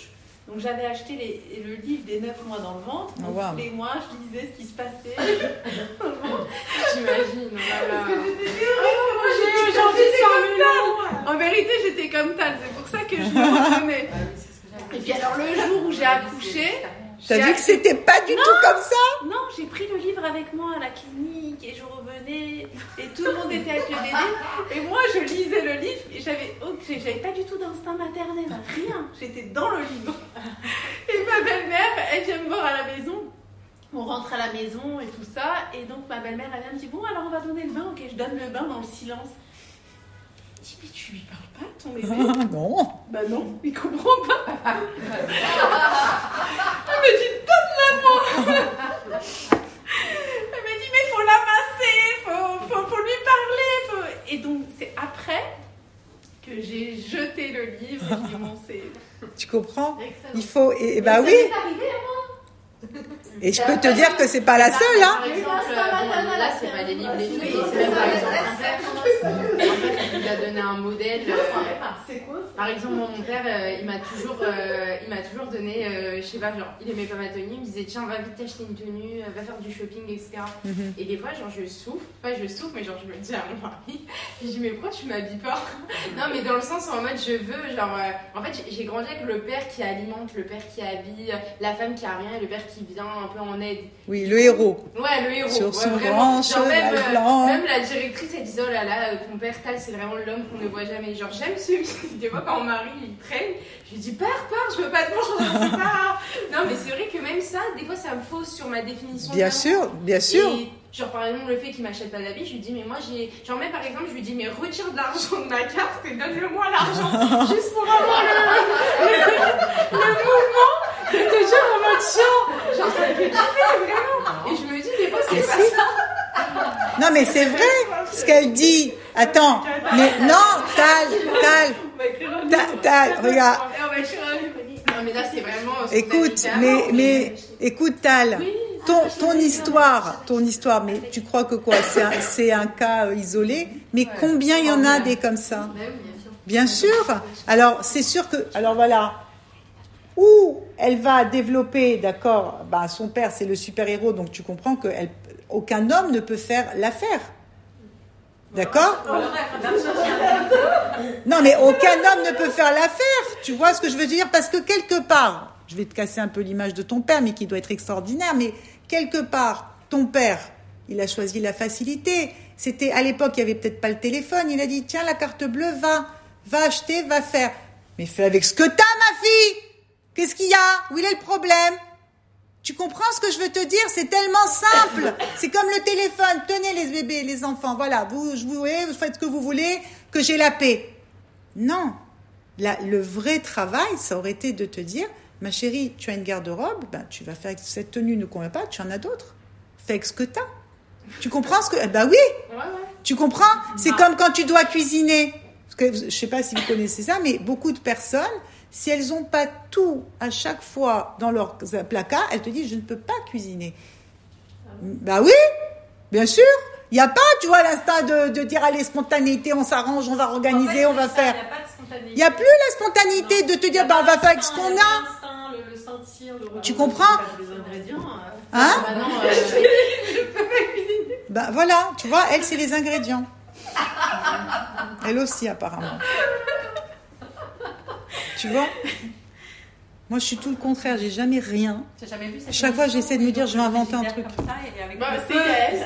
C: Donc j'avais acheté le livre des 9 mois dans le ventre. Donc tous les mois, je lisais ce qui se passait.
F: J'imagine. Voilà.
C: J'ai envie de comme Tal. En vérité, j'étais comme Tal. C'est pour ça que je me retenais. Et puis alors le jour où j'ai accouché...
A: T'as vu que c'était pas du tout comme ça?
C: Non, j'ai pris le livre avec moi à la clinique et je revenais et tout le monde était avec le bébé et moi je lisais le livre et j'avais pas du tout d'instinct maternel, rien, j'étais dans le livre. Et ma belle-mère, elle vient me voir à la maison, on rentre à la maison et tout ça et donc ma belle-mère elle vient me dire bon alors on va donner le bain, ok je donne le bain dans le silence. Je dis mais tu lui parles pas ton bébé?
A: Non.
C: Bah non, il comprend pas. Elle me dit donne-la-moi. Elle me dit mais faut l'amasser, faut lui parler. Et donc c'est après que j'ai jeté le livre et je dis bon c'est...
A: Tu comprends?
C: Excellent.
A: Il faut... Et bah oui. Et je peux te dire que c'est pas la seule, hein.
F: Par exemple, là, c'est pas des livres, les filles, c'est même par exemple un père qui nous a donné un modèle.
C: C'est quoi?
F: Par exemple, mon père, il m'a toujours donné, je sais pas, genre, il aimait pas ma tenue, il me disait tiens, va vite t'acheter une tenue, va faire du shopping, etc. Et des fois, genre, je souffre, mais genre, je me dis à mon mari, je dis mais pourquoi tu m'habilles pas? Non, mais dans le sens où en mode, je veux, genre, en fait, j'ai grandi avec le père qui alimente, le père qui habille, la femme qui a rien et le père qui vient un peu en aide.
A: Oui, le héros.
F: Ouais, le héros.
A: Sur son
F: vraiment.
A: grand cheval blanc.
F: Même la directrice, elle disait oh là là, ton père Tal, c'est vraiment l'homme qu'on ne voit jamais. Genre, j'aime celui qui, des fois, quand mon mari il traîne, je lui dis pars, je veux pas te voir. Non, mais c'est vrai que même ça, des fois, ça me fausse sur ma définition.
A: Bien sûr.
F: Et, genre, par exemple, le fait qu'il m'achète pas d'habits, je lui dis mais moi j'ai. Genre, même par exemple, je lui dis mais retire de l'argent de ma carte et donne-le-moi l'argent. Juste pour avoir le mouvement de te dire en mode chiant. Genre, ça me fait kiffer, vraiment. Et je me dis, des fois, c'est pas ça.
A: Non, mais c'est vrai ce qu'elle dit. Attends, mais non, Tal, regarde.
F: Non, mais là, c'est vraiment.
A: Écoute, mais écoute, Tal. Ton histoire, mais tu crois que quoi? C'est un cas isolé, mais combien il y en a des comme ça? Bien sûr. Alors, c'est sûr que. Alors voilà. Où elle va développer, d'accord, bah, son père c'est le super-héros, donc tu comprends qu'aucun homme ne peut faire l'affaire. D'accord? Non, mais aucun homme ne peut faire l'affaire. Tu vois ce que je veux dire? Parce que quelque part, je vais te casser un peu l'image de ton père, mais qui doit être extraordinaire, mais quelque part, ton père, il a choisi la facilité. C'était, à l'époque, il n'y avait peut-être pas le téléphone. Il a dit, tiens, la carte bleue, va acheter, va faire. Mais fais avec ce que t'as, ma fille! Qu'est-ce qu'il y a? Où il est le problème? Tu comprends ce que je veux te dire? C'est tellement simple. C'est comme le téléphone. Tenez les bébés, les enfants. Voilà, vous faites ce que vous voulez, que j'ai la paix. Non. Le vrai travail, ça aurait été de te dire, ma chérie, tu as une garde-robe, ben, tu vas faire cette tenue ne convient pas, tu en as d'autres. Fais avec ce que t'as. Tu comprends ce que... Ben oui. Ouais. Tu comprends? C'est comme quand tu dois cuisiner. Parce que, je sais pas si vous connaissez ça, mais beaucoup de personnes, si elles n'ont pas tout à chaque fois dans leur placard, elles te disent je ne peux pas cuisiner. Bah oui, bien sûr. Il n'y a pas, tu vois, l'instinct de dire allez, spontanéité, on s'arrange, on va organiser, on va faire. Il n'y a plus la spontanéité de te dire on va faire avec ce qu'on a.
C: Le sentir, le
A: tu comprends?
C: Les ingrédients.
A: Hein?
C: Je peux pas cuisiner.
A: Bah voilà, tu vois, elle c'est les ingrédients. Elle aussi apparemment. Tu vois? Moi, je suis tout le contraire. J'ai jamais rien.
D: Jamais vu cette
A: Chaque fois, j'essaie de me dire, je vais inventer un truc.
C: C'est Yael.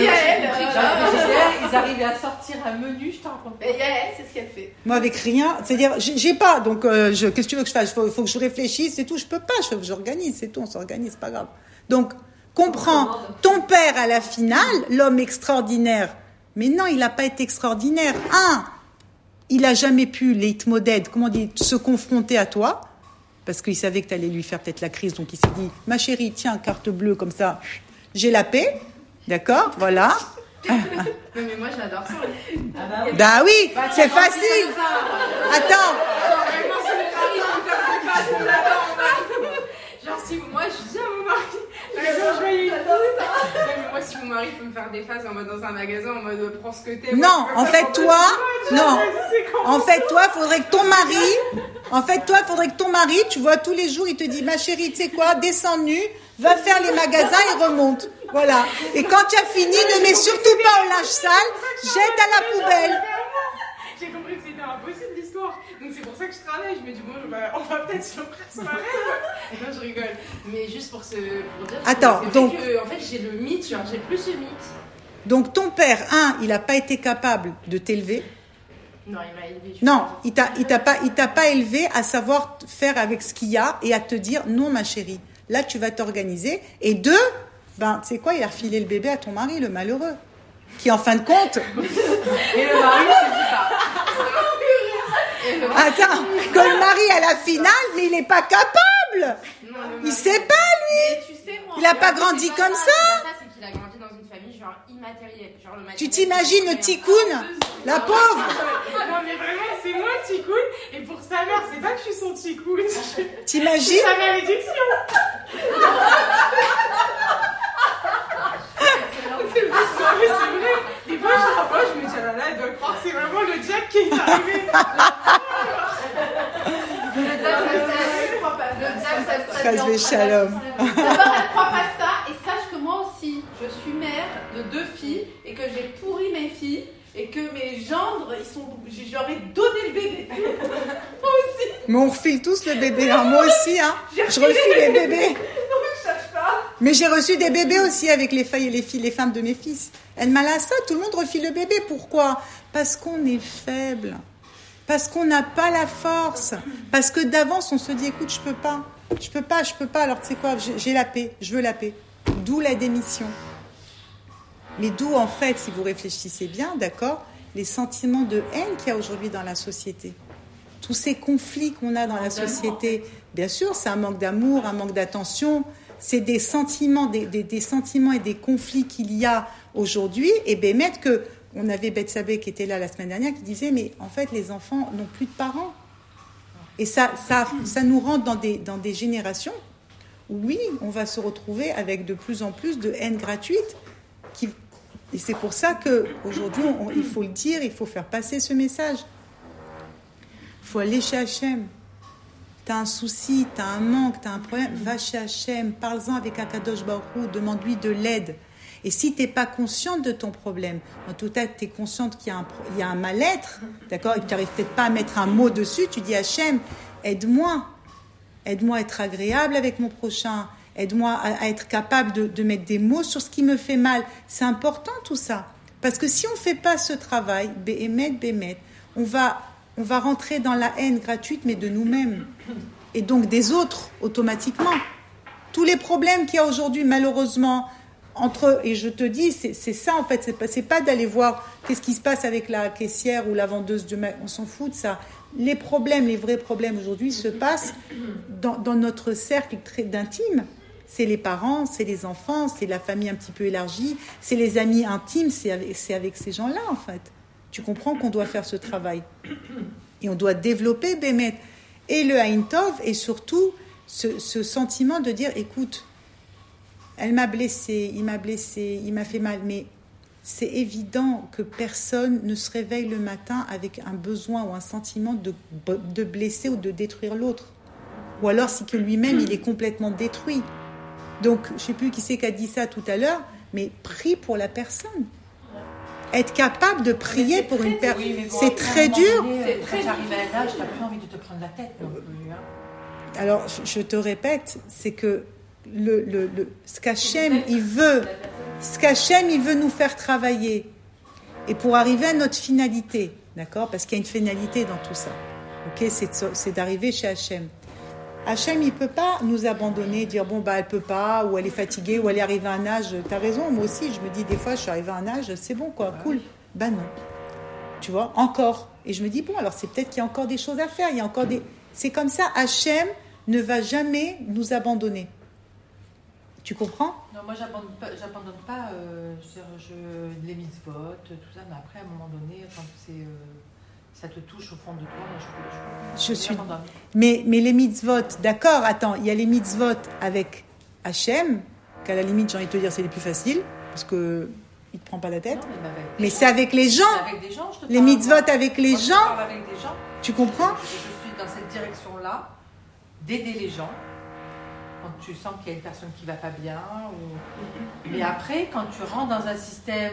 D: Ils arrivaient à sortir un menu, je t'en raconte.
C: Et Yael, c'est ce qu'elle fait.
A: Moi, avec rien, c'est-à-dire, j'ai pas. Donc, qu'est-ce que tu veux que je fasse? Faut que je réfléchisse, c'est tout. Je peux pas. J'organise, c'est tout. On s'organise, c'est pas grave. Donc, comprends. Ton père, à la finale, l'homme extraordinaire. Mais non, il n'a pas été extraordinaire. Il a jamais pu, leitmotiv, comment on dit, se confronter à toi. Parce qu'il savait que tu allais lui faire peut-être la crise. Donc, il s'est dit, ma chérie, tiens, carte bleue, comme ça, j'ai la paix. D'accord? Voilà.
F: Mais moi, j'adore ça.
A: Bah oui, c'est facile. Attends.
F: Genre, si moi, je dis à mon mari, moi, si mon mari peut me faire des phases en mode dans un magasin, en mode prends ce que t'aimes.
A: Non, en fait, toi, Non. En fait, toi, faudrait que ton mari, tu vois, tous les jours, il te dit, ma chérie, tu sais quoi, descends nu, va faire les magasins et remonte. Voilà. Et quand tu as fini, ne mets surtout pas au linge sale, jette à la poubelle.
F: J'ai compris que c'était impossible l'histoire. Donc c'est pour ça que je travaille. Je me dis, bon, on va peut-être se faire son rêve. Non, je rigole. Mais juste pour dire.
A: Attends, donc.
F: En fait, j'ai le mythe, genre, j'ai plus ce mythe.
A: Donc ton père, il n'a pas été capable de t'élever.
F: Non, il m'a élevé.
A: Non, il t'a pas élevé à savoir faire avec ce qu'il y a et à te dire, non, ma chérie, là, tu vas t'organiser. Et deux, tu sais quoi, il a refilé le bébé à ton mari, le malheureux. Qui, en fin de compte...
D: Et le mari, je dis pas.
A: Attends, que le mari à la finale, mais il n'est pas capable.
F: Non,
A: il sait pas, lui.
C: Tu sais, moi,
A: il n'a pas grandi comme ça.
F: C'est qu'il a grandi dans une famille genre immatérielle. Genre, le
A: tu t'imagines le ticoun, la pauvre.
F: Non mais vraiment, c'est moi le ticoun. Et pour sa mère, c'est pas que je suis son ticoun.
A: T'imagines
F: sa malédiction. C'est vrai. Des fois, je rapproche, je me dis, ah là là, elle doit croire que c'est vraiment le diable qui est arrivé.
A: Chas v'shalom.
C: D'abord, elle croit pas ça, et sache que moi aussi, je suis mère de 2 filles, et que j'ai pourri mes filles, et que mes gendres, j'aurais donné le bébé. Moi aussi.
A: Mais on refile tous le bébé, hein. Moi aussi, hein. Je refile les bébés.
C: Non, mais je cherche pas.
A: Mais j'ai reçu des bébés aussi avec les femmes de mes fils. Elle m'a là ça, tout le monde refile le bébé. Pourquoi ? Parce qu'on est faible. Parce qu'on n'a pas la force. Parce que d'avance, on se dit, écoute, je peux pas. Alors, tu sais quoi, j'ai la paix, je veux la paix. D'où la démission. Mais d'où, en fait, si vous réfléchissez bien, d'accord, les sentiments de haine qu'il y a aujourd'hui dans la société. Tous ces conflits qu'on a dans la société. Bien sûr, c'est un manque d'amour, un manque d'attention. C'est des sentiments, des sentiments et des conflits qu'il y a aujourd'hui. Et Bémet, on avait Bethsabée qui était là la semaine dernière, qui disait, mais en fait, les enfants n'ont plus de parents. Et ça nous rentre dans des générations où, oui, on va se retrouver avec de plus en plus de haine gratuite. Et c'est pour ça qu'aujourd'hui, il faut le dire, il faut faire passer ce message. Il faut aller chez Hachem. Tu as un souci, tu as un manque, tu as un problème, va chez Hachem, parle-en avec Akadosh Baruch Hu, demande-lui de l'aide. Et si tu n'es pas consciente de ton problème, en tout cas, tu es consciente qu'il y a un mal-être, d'accord, et que tu n'arrives peut-être pas à mettre un mot dessus, tu dis Hachem, aide-moi à être agréable avec mon prochain, aide-moi à être capable de mettre des mots sur ce qui me fait mal. C'est important tout ça. Parce que si on ne fait pas ce travail, Bémet, on va rentrer dans la haine gratuite, mais de nous-mêmes. Et donc des autres, automatiquement. Tous les problèmes qu'il y a aujourd'hui, malheureusement, et je te dis, c'est ça en fait, c'est pas d'aller voir qu'est-ce qui se passe avec la caissière ou la vendeuse de on s'en fout de ça. Les vrais problèmes aujourd'hui se passent dans notre cercle très d'intime. C'est les parents, c'est les enfants, c'est la famille un petit peu élargie, c'est les amis intimes, c'est avec ces gens-là en fait. Tu comprends qu'on doit faire ce travail. Et on doit développer Bémet. Et le Aïn Tov, et surtout ce sentiment de dire, écoute, elle m'a blessée, il m'a fait mal, mais c'est évident que personne ne se réveille le matin avec un besoin ou un sentiment de blesser ou de détruire l'autre. Ou alors c'est que lui-même, il est complètement détruit. Donc, je ne sais plus qui c'est qui a dit ça tout à l'heure, mais prie pour la personne. Être capable de prier pour une personne, c'est très dur.
D: Quand j'arrive à l'âge, tu n'as plus envie de te prendre la tête.
A: Alors, je te répète, c'est que ce qu'Hachem, il veut nous faire travailler. Et pour arriver à notre finalité, d'accord ? Parce qu'il y a une finalité dans tout ça. Ok ? C'est d'arriver chez Hachem. Hachem, il ne peut pas nous abandonner, dire bon, elle ne peut pas, ou elle est fatiguée, ou elle est arrivée à un âge. Tu as raison, moi aussi, je me dis des fois, je suis arrivée à un âge, c'est bon, quoi, cool. Ben non. Tu vois, encore. Et je me dis, bon, alors c'est peut-être qu'il y a encore des choses à faire. C'est comme ça, Hachem ne va jamais nous abandonner. Tu comprends ?
D: Non, moi, j'abandonne pas les mitzvot, tout ça, mais après, à un moment donné, quand ça te touche au fond de toi, je suis.
A: Mais les mitzvot, d'accord, attends, il y a les mitzvot avec Hachem, qu'à la limite, j'ai envie de te dire, c'est les plus faciles, parce que il te prend pas la tête.
D: Non,
A: mais c'est avec les gens.
D: Avec des gens, je te parle.
A: Les mitzvot avec les gens.
D: Je parle avec des gens.
A: Tu comprends?
D: Je suis dans cette direction-là, d'aider les gens. Quand tu sens qu'il y a une personne qui va pas bien. Mais après, quand tu rentres dans un système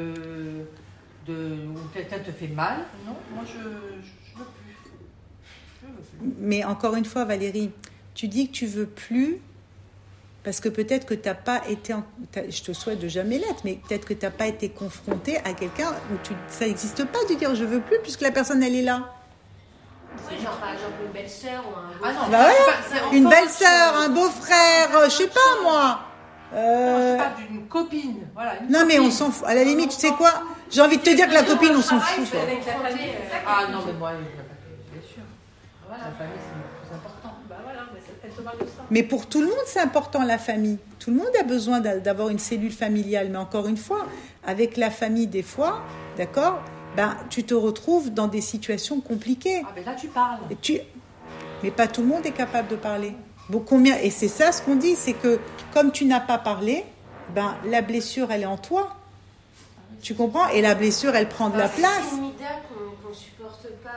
D: où quelqu'un te fait mal, non, moi je veux plus.
A: Mais encore une fois, Valérie, tu dis que tu veux plus parce que peut-être que tu n'as pas été, je te souhaite de jamais l'être, mais peut-être que tu n'as pas été confronté à quelqu'un où ça n'existe pas de dire je veux plus puisque la personne elle est là.
B: Oui, genre par exemple une belle-sœur ou un beau-frère.
D: Ah non,
A: Bah ouais, une belle-sœur, un beau-frère, je sais pas moi.
D: Je parle d'une copine. Voilà,
A: non mais on s'en fout. À la limite, tu sais quoi? J'ai envie de te dire que la copine, on s'en fout. Quoi.
D: Avec la famille. Ah non, mais moi, bien sûr. Voilà, la famille, c'est le plus important.
E: Bah voilà, mais elle te parle de ça.
A: Mais pour tout le monde, c'est important la famille. Tout le monde a besoin d'avoir une cellule familiale. Mais encore une fois, avec la famille, des fois, d'accord, ben, tu te retrouves dans des situations compliquées.
D: Ah, mais là, tu parles.
A: Mais pas tout le monde est capable de parler. Bon, combien... Et c'est ça ce qu'on dit, c'est que comme tu n'as pas parlé, ben, la blessure, elle est en toi. Tu comprends? Et la blessure, elle prend de la place.
B: C'est une mida qu'on ne supporte pas.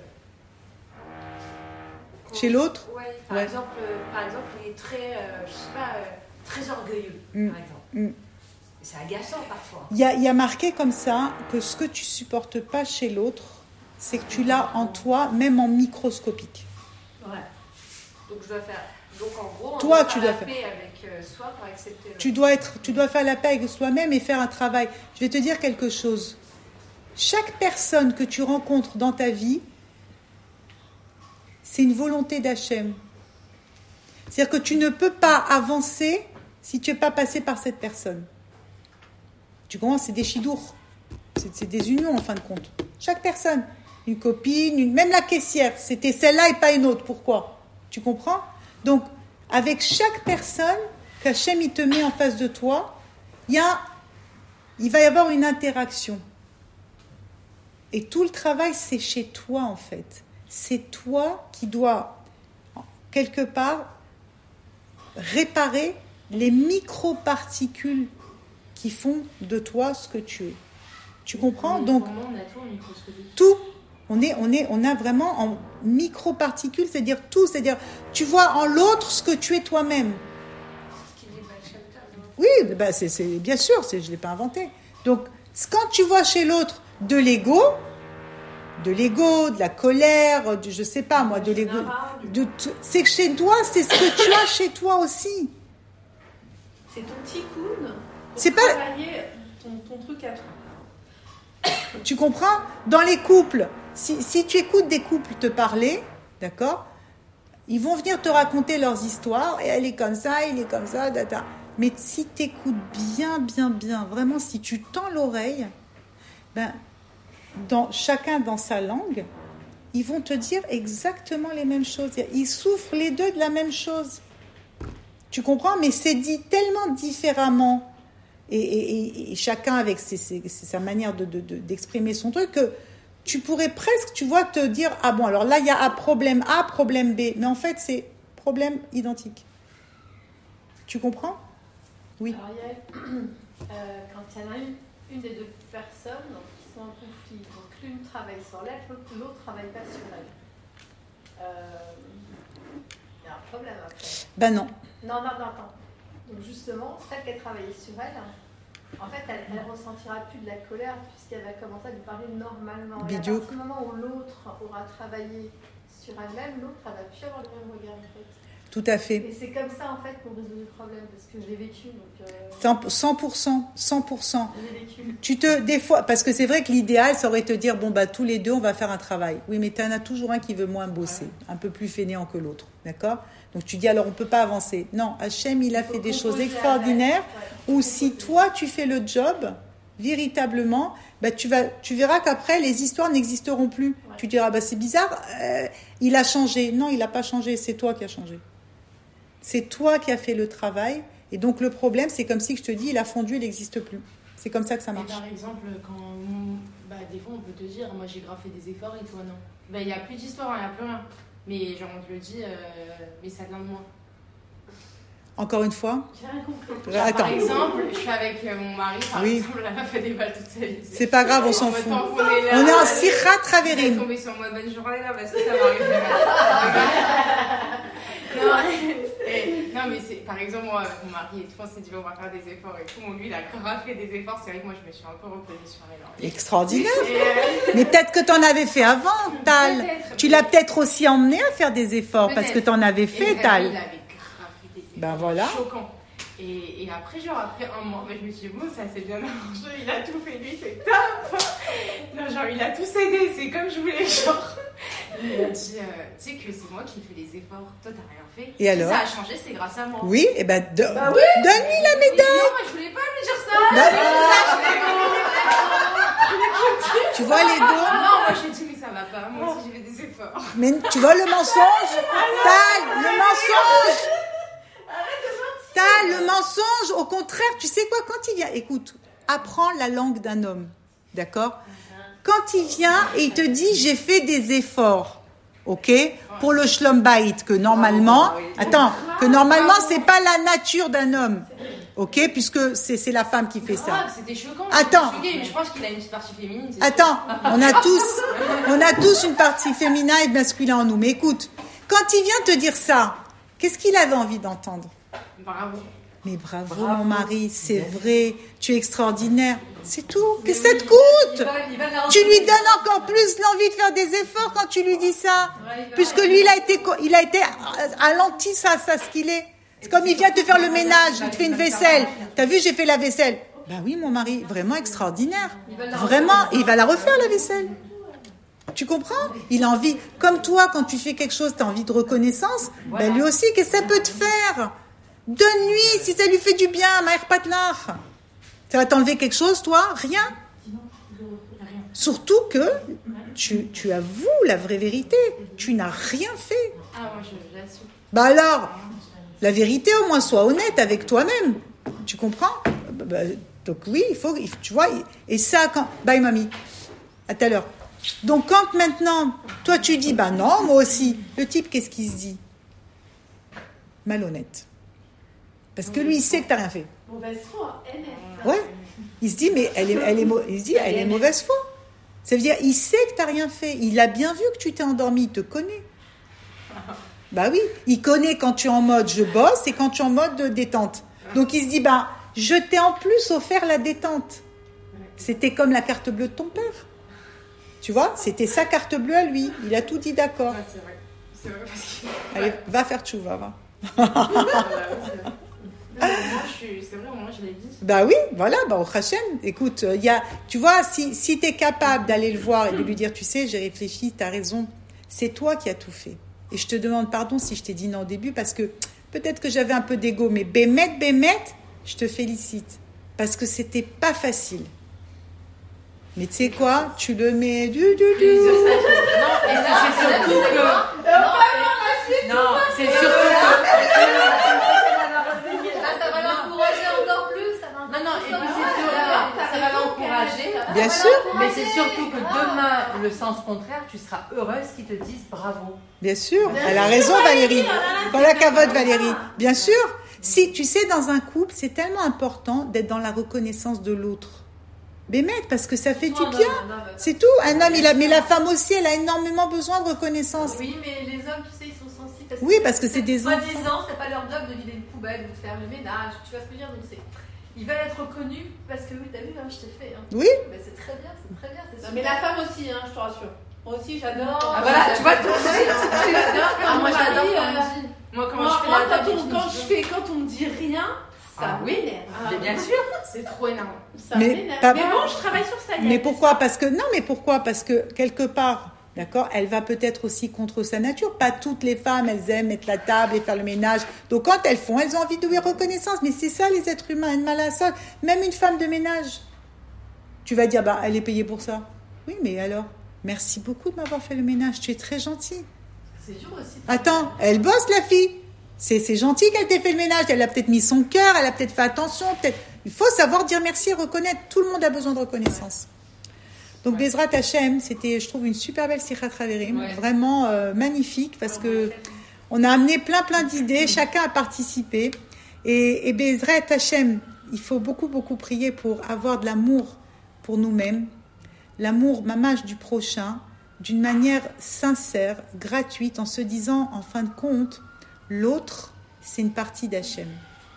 A: Chez l'autre?
B: Ouais, par exemple, il est très, je sais pas, très orgueilleux, par exemple. C'est agaçant parfois.
A: Il y a marqué comme ça que ce que tu supportes pas chez l'autre, c'est que tu l'as en toi, même en microscopique.
B: Ouais. Donc je dois faire. Donc en gros,
A: toi,
B: tu
A: dois
B: la
A: faire
B: paix avec soi pour accepter.
A: Tu dois faire la paix avec soi-même et faire un travail. Je vais te dire quelque chose. Chaque personne que tu rencontres dans ta vie, c'est une volonté d'Hachem. C'est-à-dire que tu ne peux pas avancer si tu n'es pas passé par cette personne. Tu comprends? C'est des chidours. C'est des unions en fin de compte. Chaque personne. Une copine, même la caissière. C'était celle-là et pas une autre. Pourquoi? Tu comprends? Donc, avec chaque personne qu'Hachem il te met en face de toi, il va y avoir une interaction. Et tout le travail, c'est chez toi en fait. C'est toi qui dois, quelque part, réparer les microparticules qui font de toi ce que tu es. Tu comprends? Donc,
F: on a tout en microscopie.
A: Tout. On a vraiment en microparticules, c'est-à-dire tout, c'est-à-dire tu vois en l'autre ce que tu es toi-même. Oui, bah c'est bien sûr, je ne l'ai pas inventé. Donc, quand tu vois chez l'autre de l'ego, de la colère, je sais pas moi, de l'ego, c'est que chez toi, c'est ce que tu as chez toi aussi.
E: C'est ton tikkun
A: C'est
E: pour
A: pas
E: travailler ton truc à toi.
A: Tu comprends? Dans les couples, si tu écoutes des couples te parler, d'accord, ils vont venir te raconter leurs histoires, et elle est comme ça, il est comme ça, data. Mais si tu écoutes bien, vraiment, si tu tends l'oreille, ben, chacun dans sa langue, ils vont te dire exactement les mêmes choses. Ils souffrent les deux de la même chose. Tu comprends? Mais c'est dit tellement différemment. Et chacun avec sa manière d'exprimer son truc, que tu pourrais presque, tu vois, te dire, ah bon, alors là, il y a problème A, problème B. Mais en fait, c'est problème identique. Tu comprends? Oui.
E: Alors, quand il y en a une des deux personnes qui sont en conflit, donc l'une travaille sur elle, l'autre ne travaille pas sur elle. Il y a un problème après.
A: Ben non.
E: Non. Donc justement, celle qui a travaillé sur elle, en fait, elle ne ressentira plus de la colère puisqu'elle va commencer à lui parler normalement. Et à partir du moment où l'autre aura travaillé sur elle-même, l'autre elle va plus avoir le même regard en fait.
A: Tout à fait.
E: Et c'est comme ça en fait qu'on résout le problème parce que je l'ai vécu. Donc,
A: 100%.
E: Je l'ai vécu.
A: Des fois, parce que c'est vrai que l'idéal, ça aurait te dire, bon, bah, tous les deux, on va faire un travail. Oui, mais tu en as toujours un qui veut moins bosser, un peu plus fainéant que l'autre. D'accord? Donc tu dis, alors on ne peut pas avancer. Non, Hachem, il a fait des choses extraordinaires où si toi, tu fais le job, véritablement, bah, tu verras qu'après, les histoires n'existeront plus. Ouais. Tu diras, bah, c'est bizarre, il a changé. Non, il n'a pas changé, c'est toi qui as changé. C'est toi qui as fait le travail. Et donc, le problème, c'est comme si je te dis, il a fondu, il n'existe plus. C'est comme ça que ça marche.
F: Et par exemple, des fois, on peut te dire, moi, j'ai grave fait des efforts et toi, non. Il n'y a plus d'histoire, il n'y a plus rien. Mais genre, on te le dit, mais ça vient de moi.
A: Encore une fois.
C: J'ai rien compris.
F: Par exemple, je suis avec mon mari, par exemple, elle a fait des balles toute sa vie.
A: C'est pas grave, on s'en fout. On est en Sirat Traverim.
F: Je suis tombée sur moi bonne journée là parce que ça m'arrive non, mais c'est par exemple, moi, mon mari et tout, on s'est dit on va faire des efforts et tout. Bon, lui, il a grave fait des efforts. C'est vrai que moi, je me suis un peu reconnue sur elle.
A: Extraordinaire. Mais peut-être que t'en avais fait avant, Tal. Tu l'as peut-être aussi emmené à faire des efforts parce que t'en avais fait, Tal.
F: Il avait grave fait des efforts.
A: Ben voilà.
F: Choquant. Et après, genre, après un mois, je me suis dit, bon, ça s'est bien arrangé, il a tout fait, lui, c'est top. Non, genre, il a tout cédé, c'est comme je voulais, genre. Il m'a dit, tu sais que c'est moi qui fais les efforts, toi, t'as rien fait.
A: Et alors?
F: Ça a changé, c'est grâce à moi.
A: Oui, et ben, donne-lui la médaille.
F: Non, moi, je voulais pas lui dire ça.
A: Tu vois les deux?
F: Non, moi, je lui ai dit, mais ça va pas, moi aussi, j'ai fait des efforts.
A: Mais tu vois le mensonge? Tal, le mensonge. Tal, le mensonge, au contraire, tu sais quoi, quand il vient, écoute, apprends la langue d'un homme, d'accord? Quand il vient et il te dit, j'ai fait des efforts, ok? Pour le shlom bayit, que normalement, c'est pas la nature d'un homme, ok? Puisque c'est la femme qui fait ça.
F: C'était choquant.
A: Attends.
F: Mais je pense qu'il a une petite partie féminine.
A: Attends, on a tous une partie féminin et masculin en nous. Mais écoute, quand il vient te dire ça, qu'est-ce qu'il avait envie d'entendre?
F: Bravo.
A: Mais bravo mon mari, c'est vrai, tu es extraordinaire. C'est tout. Qu'est-ce que ça te coûte? Tu lui donnes encore plus l'envie de faire des efforts quand tu lui dis ça. Puisque lui, il a été alenti ça ce qu'il est. C'est comme il vient te faire le ménage, il te fait une vaisselle. T'as vu, j'ai fait la vaisselle. Ben oui, mon mari, vraiment extraordinaire. Vraiment, et il va la refaire la vaisselle. Tu comprends? Il a envie, comme toi, quand tu fais quelque chose, tu as envie de reconnaissance. Ben lui aussi, qu'est-ce que ça peut te faire? Donne-lui, si ça lui fait du bien, Maher Patlar. Ça va t'enlever quelque chose, toi? Rien. Surtout que tu avoues la vraie vérité. Tu n'as rien fait.
F: Ah, moi, je l'assume.
A: Bah alors, la vérité, au moins, sois honnête avec toi-même. Tu comprends? Donc oui, tu vois. Et ça, quand... Bye, mamie. À tout à l'heure. Donc, quand maintenant, toi, tu dis, bah non, moi aussi. Le type, qu'est-ce qu'il se dit? Malhonnête. Parce que lui, il sait que tu n'as rien fait.
C: Mauvaise foi, NF.
A: Ouais. Il se dit, mais elle est mauvaise foi. Ça veut dire, il sait que tu n'as rien fait. Il a bien vu que tu t'es endormi. Il te connaît. Bah oui. Il connaît quand tu es en mode je bosse et quand tu es en mode de détente. Donc, il se dit, bah, je t'ai en plus offert la détente. C'était comme la carte bleue de ton père. Tu vois, c'était sa carte bleue à lui. Il a tout dit d'accord.
F: Ah, c'est vrai. C'est vrai parce que...
A: Allez, va faire tchouva, va.
F: C'est vrai, moi je l'ai dit.
A: Bah oui, voilà, bah au Hachem, écoute, tu vois, si tu es capable d'aller le voir et de lui dire, tu sais, j'ai réfléchi, tu as raison, c'est toi qui as tout fait. Et je te demande pardon si je t'ai dit non au début, parce que peut-être que j'avais un peu d'ego, mais Bémet, je te félicite, parce que c'était pas facile. Mais tu sais quoi, tu le mets
D: Non, et c'est surtout que... Non, c'est surtout que...
E: Ça va l'encourager encore plus.
D: Ça va l'encourager.
A: Bien sûr.
D: Mais c'est surtout que demain, le sens contraire, tu seras heureuse qu'ils te disent bravo.
A: Bien sûr, elle a raison Valérie. Voilà cavote Valérie. Bien sûr. Si tu sais, dans un couple, c'est tellement important d'être dans la reconnaissance de l'autre. Bémet, parce que ça fait du bien. C'est tout. Un homme, mais la femme aussi, elle a énormément besoin de reconnaissance.
E: Oui, mais les hommes, tu sais, ils sont sensibles.
A: Parce que c'est des enfants.
E: Soi-disant, c'est pas leur job de vider une poubelle ou de faire le ménage. Tu vois ce que je veux dire? Donc ils veulent être reconnus parce que oui, t'as vu, hein, je t'ai fait. Hein.
A: Oui.
E: Mais c'est très bien, c'est très bien. C'est
C: Mais la femme aussi, hein, je te rassure. Moi aussi, j'adore.
E: Ah,
D: voilà, tu vois,
F: Moi j'adore quand on dit. Moi,
C: quand on me dit rien, ça m'énerve.
D: Mais bien sûr.
F: C'est trop énorme.
C: Ça m'énerve. Mais bon, je travaille sur ça.
A: Mais pourquoi? Parce que quelque part, d'accord, elle va peut-être aussi contre sa nature. Pas toutes les femmes, elles aiment mettre la table et faire le ménage. Donc quand elles font, elles ont envie de lui reconnaissance. Mais c'est ça les êtres humains, une mal à ça. Même une femme de ménage. Tu vas dire, bah, elle est payée pour ça. Oui, mais alors, merci beaucoup de m'avoir fait le ménage. Tu es très gentille.
E: C'est dur aussi.
A: Attends, elle bosse la fille. C'est gentil qu'elle t'ait fait le ménage. Elle a peut-être mis son cœur, elle a peut-être fait attention. Il faut savoir dire merci et reconnaître. Tout le monde a besoin de reconnaissance. Donc, Bezrat Hachem, c'était, je trouve, une super belle Sirat Traverim. Vraiment magnifique parce que on a amené plein d'idées. Chacun a participé. Et Bezrat Hashem, il faut beaucoup, beaucoup prier pour avoir de l'amour pour nous-mêmes, l'amour mamash du prochain, d'une manière sincère, gratuite, en se disant, en fin de compte, l'autre, c'est une partie d'Hachem.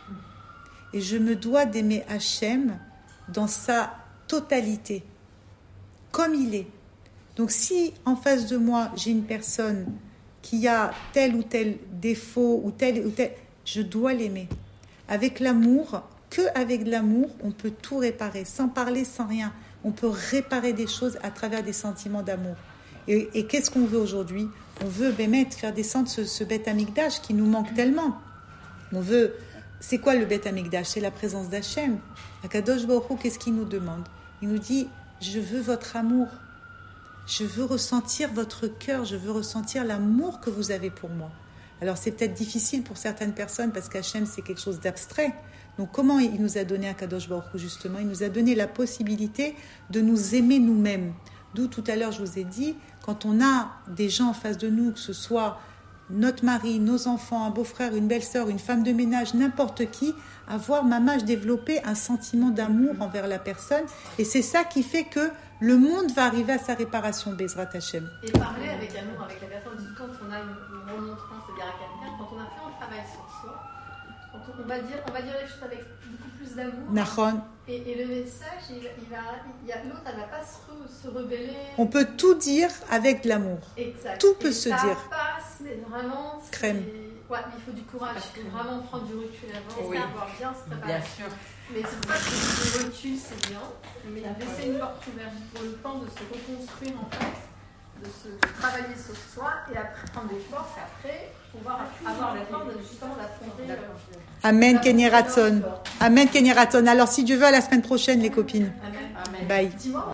A: Et je me dois d'aimer Hachem dans sa totalité, comme il est. Donc si en face de moi, j'ai une personne qui a tel ou tel défaut, ou tel, je dois l'aimer. Avec l'amour, qu'avec l'amour, on peut tout réparer, sans parler, sans rien. On peut réparer des choses à travers des sentiments d'amour. Et qu'est-ce qu'on veut aujourd'hui ? On veut faire descendre ce Beth Amikdash qui nous manque tellement. On veut... C'est quoi le Beth Amikdash ? C'est la présence d'Hachem. Akadosh Baruch Hu, qu'est-ce qu'il nous demande ? Il nous dit, je veux votre amour. Je veux ressentir votre cœur. Je veux ressentir l'amour que vous avez pour moi. Alors c'est peut-être difficile pour certaines personnes parce qu'Hachem c'est quelque chose d'abstrait. Donc comment il nous a donné Akadosh Baruch Hu justement ? Il nous a donné la possibilité de nous aimer nous-mêmes. D'où tout à l'heure je vous ai dit, quand on a des gens en face de nous, que ce soit notre mari, nos enfants, un beau-frère, une belle-sœur, une femme de ménage, n'importe qui, avoir mamash développer un sentiment d'amour envers la personne. Et c'est ça qui fait que le monde va arriver à sa réparation, Bezrat Hashem.
E: Et parler avec amour avec la personne, quand on a une remontrance, c'est-à-dire à quelqu'un, quand on a fait un travail sur soi, quand on va dire les choses avec beaucoup plus d'amour.
A: Nahon.
E: Et le message, l'autre, elle ne va pas se rebeller.
A: On peut tout dire avec de l'amour.
E: Exact.
A: Tout peut se dire.
E: Ça passe, mais vraiment.
A: Crème.
E: Ouais, mais il faut du courage. Il faut vraiment prendre du recul avant.
D: Oui.
E: Savoir bien se préparer.
D: Bien sûr.
E: Mais c'est pour ça que le recul, c'est bien. Mais laisser une porte ouverte pour le temps de se reconstruire, en fait, de se travailler sur soi et après prendre des forces et après pouvoir avoir le temps de justement d'affronter.
A: Amen, Kenny Ratson. Amen, Kenny Ratson. Alors, si Dieu veut, à la semaine prochaine, les copines.
E: Amen.
A: Bye.
E: Dis-moi.